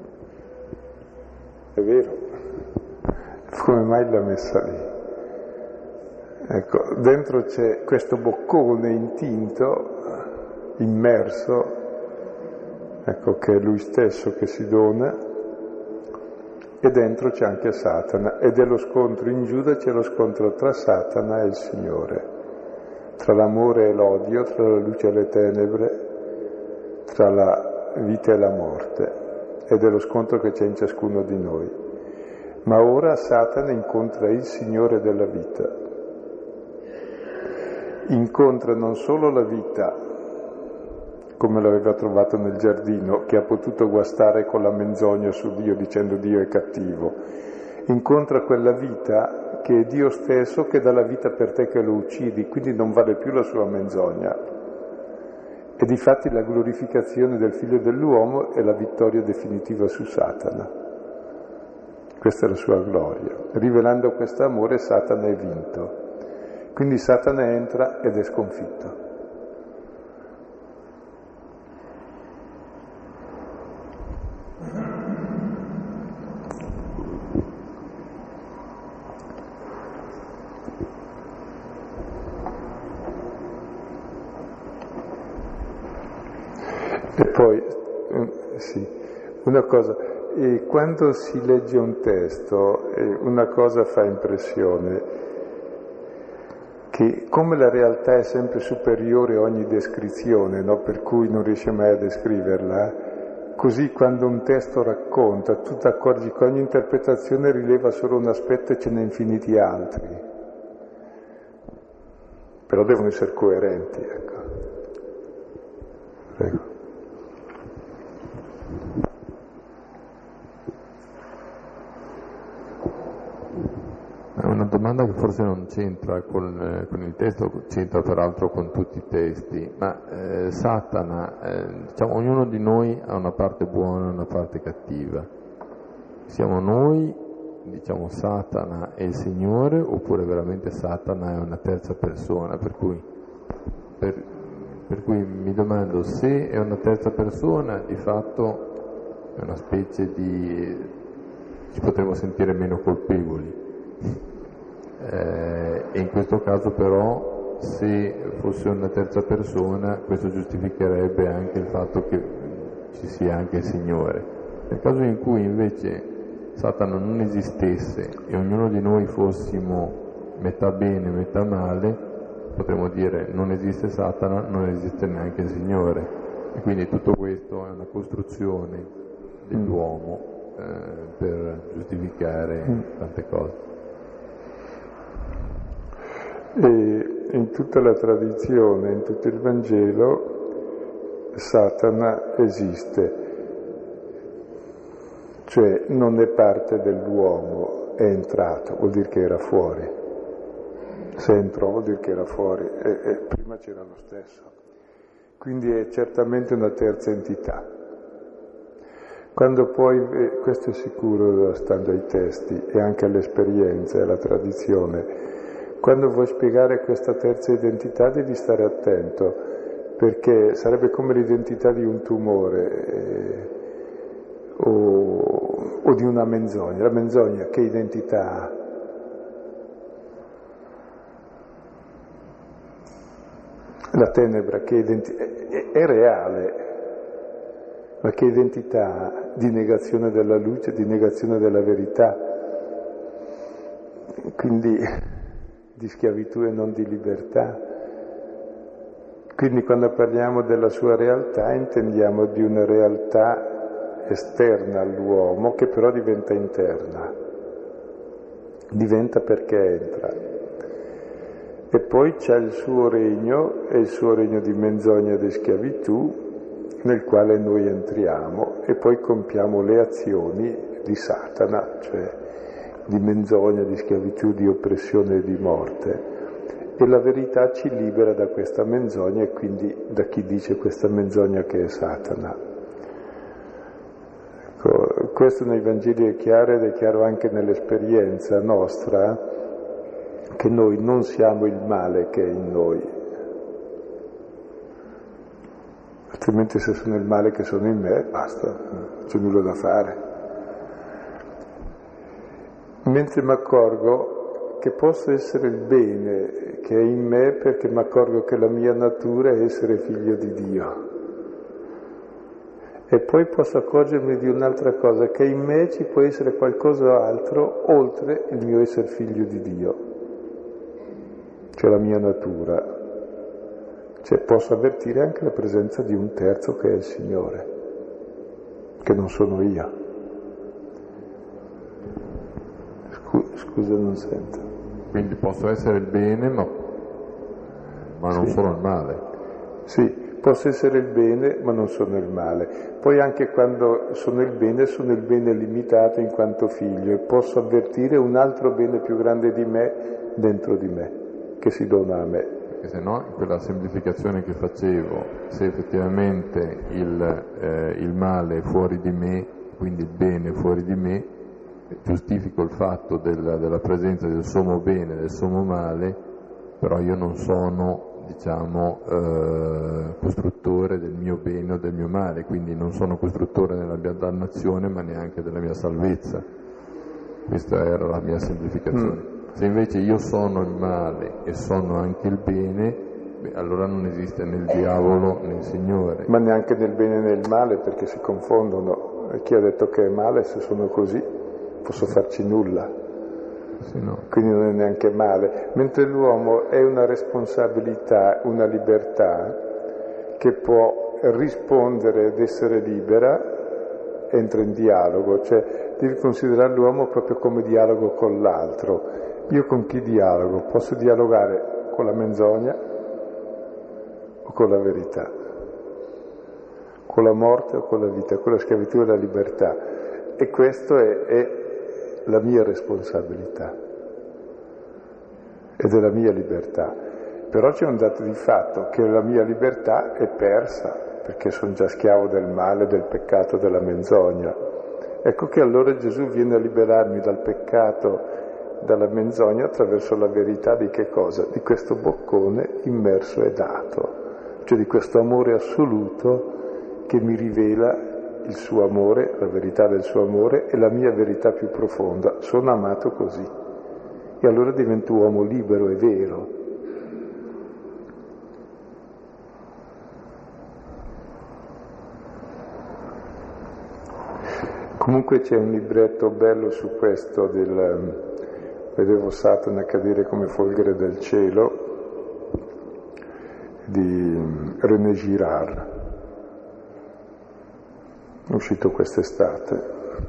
È vero. Come mai l'ha messa lì? Ecco, dentro c'è questo boccone intinto, immerso, ecco, che è lui stesso che si dona, e dentro c'è anche Satana, ed è lo scontro in Giuda, c'è lo scontro tra Satana e il Signore, tra l'amore e l'odio, tra la luce e le tenebre, tra la vita e la morte, ed è lo scontro che c'è in ciascuno di noi. Ma ora Satana incontra il Signore della vita, incontra non solo la vita come l'aveva trovato nel giardino, che ha potuto guastare con la menzogna su Dio dicendo Dio è cattivo, incontra quella vita che è Dio stesso, che dà la vita per te che lo uccidi, quindi non vale più la sua menzogna. E difatti la glorificazione del Figlio dell'uomo è la vittoria definitiva su Satana. Questa è la sua gloria. Rivelando questo amore, Satana è vinto. Quindi Satana entra ed è sconfitto. E poi, sì, una cosa, quando si legge un testo, una cosa fa impressione, che come la realtà è sempre superiore a ogni descrizione, no? Per cui non riesce mai a descriverla, così quando un testo racconta, tu ti accorgi che ogni interpretazione rileva solo un aspetto e ce n'è infiniti altri. Però devono essere coerenti, ecco. Prego. È una domanda che forse non c'entra con il testo, c'entra peraltro con tutti i testi, ma Satana, diciamo, ognuno di noi ha una parte buona e una parte cattiva. Siamo noi, diciamo, Satana e il Signore, oppure veramente Satana è una terza persona? Per cui mi domando, se è una terza persona, di fatto è una specie di... ci potremmo sentire meno colpevoli. E in questo caso però, se fosse una terza persona, questo giustificherebbe anche il fatto che ci sia anche il Signore. Nel caso in cui invece Satana non esistesse e ognuno di noi fossimo metà bene, metà male, potremmo dire non esiste Satana, non esiste neanche il Signore. E quindi tutto questo è una costruzione dell'uomo per giustificare tante cose. E in tutta la tradizione, in tutto il Vangelo, Satana esiste, cioè non è parte dell'uomo, è entrato, vuol dire che era fuori. Se entrò vuol dire che era fuori, e prima c'era lo stesso. Quindi è certamente una terza entità. Quando poi, questo è sicuro stando ai testi e anche all'esperienza e alla tradizione, Quando vuoi spiegare questa terza identità devi stare attento, perché sarebbe come l'identità di un tumore o di una menzogna. La menzogna che identità ha? La tenebra che è reale, ma che identità ha? Di negazione della luce, di negazione della verità, quindi di schiavitù e non di libertà. Quindi quando parliamo della sua realtà intendiamo di una realtà esterna all'uomo che però diventa interna, diventa perché entra. E poi c'è il suo regno, è il suo regno di menzogna e di schiavitù, nel quale noi entriamo e poi compiamo le azioni di Satana, cioè di menzogna, di schiavitù, di oppressione e di morte. E la verità ci libera da questa menzogna e quindi da chi dice questa menzogna che è Satana. Ecco, questo nei Vangeli è chiaro ed è chiaro anche nell'esperienza nostra, che noi non siamo il male che è in noi. Altrimenti se sono il male che sono in me, basta, non c'è nulla da fare. Mentre mi accorgo che posso essere il bene che è in me perché mi accorgo che la mia natura è essere figlio di Dio. E poi posso accorgermi di un'altra cosa, che in me ci può essere qualcos'altro oltre il mio essere figlio di Dio, cioè la mia natura. Cioè posso avvertire anche la presenza di un terzo che è il Signore, che non sono io. Scusa, non sento. Quindi posso essere il bene, ma non sono il male. Sì, posso essere il bene, ma non sono il male. Poi anche quando sono il bene limitato in quanto figlio e posso avvertire un altro bene più grande di me dentro di me, che si dona a me. Perché se no, in quella semplificazione che facevo, se effettivamente il male è fuori di me, quindi il bene è fuori di me, giustifico il fatto della presenza del sommo bene e del sommo male, però io non sono, diciamo, costruttore del mio bene o del mio male, quindi non sono costruttore della mia dannazione ma neanche della mia salvezza. Questa era la mia semplificazione. Se invece io sono il male e sono anche il bene, allora non esiste né il diavolo né il Signore. Ma neanche nel bene né nel male, perché si confondono. E chi ha detto che è male, se sono così, posso farci nulla. Sì, no. Quindi non è neanche male. Mentre l'uomo è una responsabilità, una libertà, che può rispondere ed essere libera, entra in dialogo. Cioè, devi considerare l'uomo proprio come dialogo con l'altro. Io con chi dialogo? Posso dialogare con la menzogna o con la verità, con la morte o con la vita, con la schiavitù e la libertà. E questo è la mia responsabilità ed è la mia libertà. Però c'è un dato di fatto, che la mia libertà è persa, perché sono già schiavo del male, del peccato, della menzogna. Ecco che allora Gesù viene a liberarmi dal peccato, dalla menzogna, attraverso la verità di che cosa? Di questo boccone immerso e dato, cioè di questo amore assoluto che mi rivela il suo amore, la verità del suo amore e la mia verità più profonda. Sono amato così. E allora divento uomo libero e vero. Comunque c'è un libretto bello su questo vedevo Satana cadere come folgore del cielo, di René Girard, è uscito quest'estate.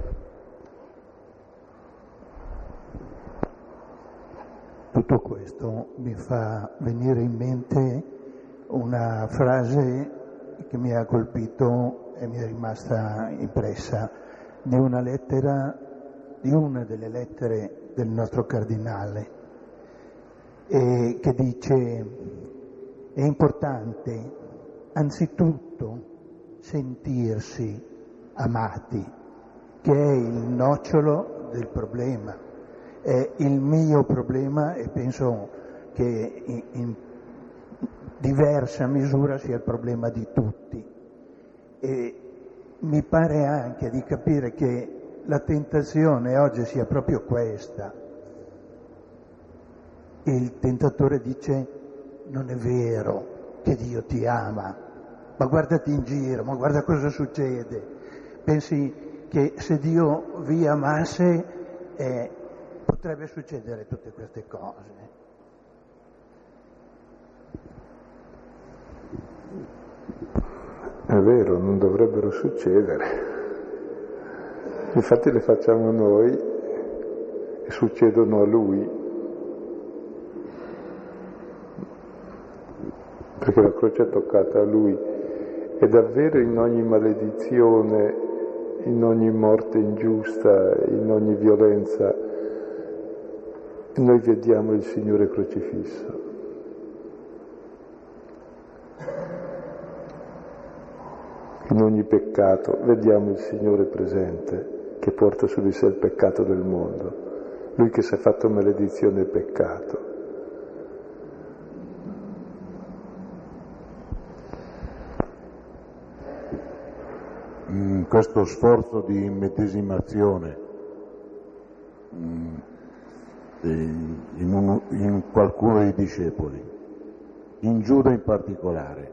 Tutto questo mi fa venire in mente una frase che mi ha colpito e mi è rimasta impressa di una delle lettere del nostro cardinale, e che dice: è importante anzitutto sentirsi amati, che è il nocciolo del problema. Il mio problema, e penso che in diversa misura sia il problema di tutti, e mi pare anche di capire che la tentazione oggi sia proprio questa. Il tentatore dice: non è vero che Dio ti ama, ma guardati in giro, ma guarda cosa succede. Pensi che se Dio vi amasse potrebbe succedere tutte queste cose. È vero, non dovrebbero succedere. Infatti le facciamo noi e succedono a Lui. Perché la croce è toccata a Lui. E davvero in ogni maledizione, in ogni morte ingiusta, in ogni violenza, noi vediamo il Signore crocifisso. In ogni peccato vediamo il Signore presente, che porta su di sé il peccato del mondo. Lui che si è fatto maledizione e peccato. Questo sforzo di immedesimazione in qualcuno dei discepoli, in Giuda in particolare,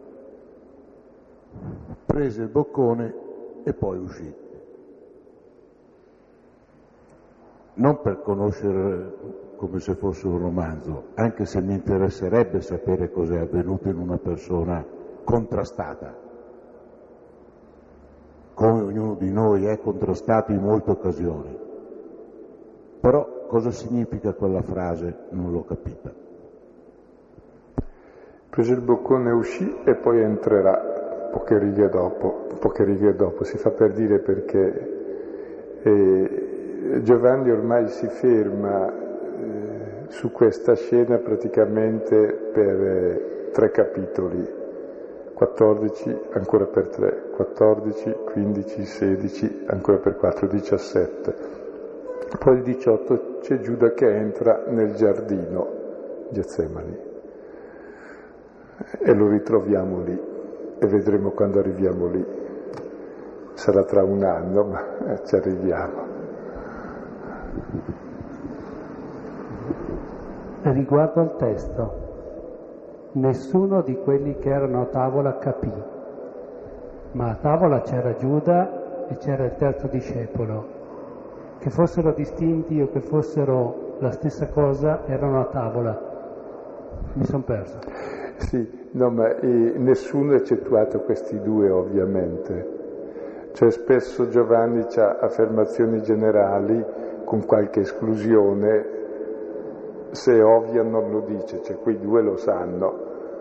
prese il boccone e poi uscì. Non per conoscere come se fosse un romanzo, anche se mi interesserebbe sapere cos'è avvenuto in una persona contrastata, come ognuno di noi è contrastato in molte occasioni. Però cosa significa quella frase non l'ho capita. Prese il boccone e uscì e poi entrerà poche righe dopo, si fa per dire perché Giovanni ormai si ferma su questa scena praticamente per 3 capitoli. 14 ancora per 3, 14, 15, 16 ancora per 4, 17. Poi il 18 c'è Giuda che entra nel giardino Getsemani e lo ritroviamo lì e vedremo quando arriviamo lì. Sarà tra un anno, ma ci arriviamo. Riguardo al testo, nessuno di quelli che erano a tavola capì, ma a tavola c'era Giuda e c'era il terzo discepolo. Che fossero distinti o che fossero la stessa cosa, erano a tavola. Mi sono perso. Sì, no, ma nessuno eccettuato questi 2 ovviamente. Cioè spesso Giovanni ha affermazioni generali con qualche esclusione, se è ovvia non lo dice, cioè quei 2 lo sanno.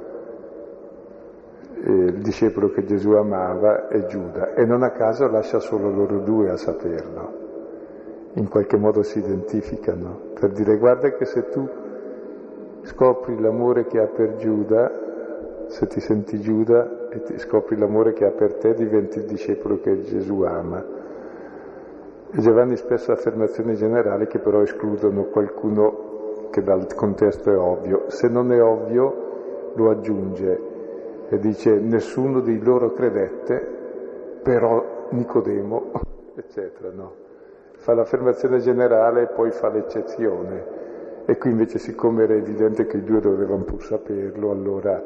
Il discepolo che Gesù amava è Giuda, e non a caso lascia solo loro 2 a saperlo. In qualche modo si identificano, per dire: guarda che se tu scopri l'amore che ha per Giuda, se ti senti Giuda e ti scopri l'amore che ha per te, diventi il discepolo che Gesù ama. E Giovanni spesso ha affermazioni generali che però escludono qualcuno che dal contesto è ovvio. Se non è ovvio lo aggiunge e dice: nessuno di loro credette, però Nicodemo, eccetera, no? Fa l'affermazione generale e poi fa l'eccezione. E qui invece, siccome era evidente che i 2 dovevano pur saperlo, allora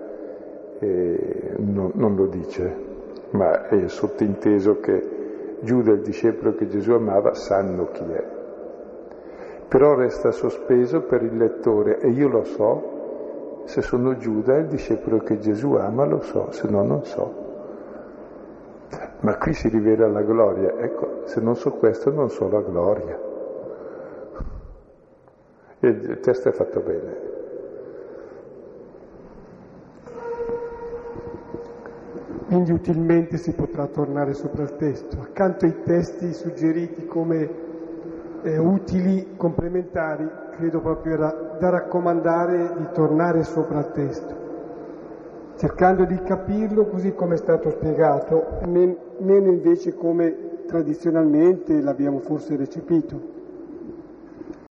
non lo dice, ma è sottinteso che Giuda e il discepolo che Gesù amava sanno chi è. Però resta sospeso per il lettore, e io lo so, se sono Giuda il discepolo che Gesù ama lo so, se no non so. Ma qui si rivela la gloria. Ecco, se non so questo non so la gloria. E il testo è fatto bene. Quindi utilmente si potrà tornare sopra il testo. Accanto ai testi suggeriti come utili, complementari, credo proprio era da raccomandare di tornare sopra il testo, cercando di capirlo così come è stato spiegato, meno invece come tradizionalmente l'abbiamo forse recepito.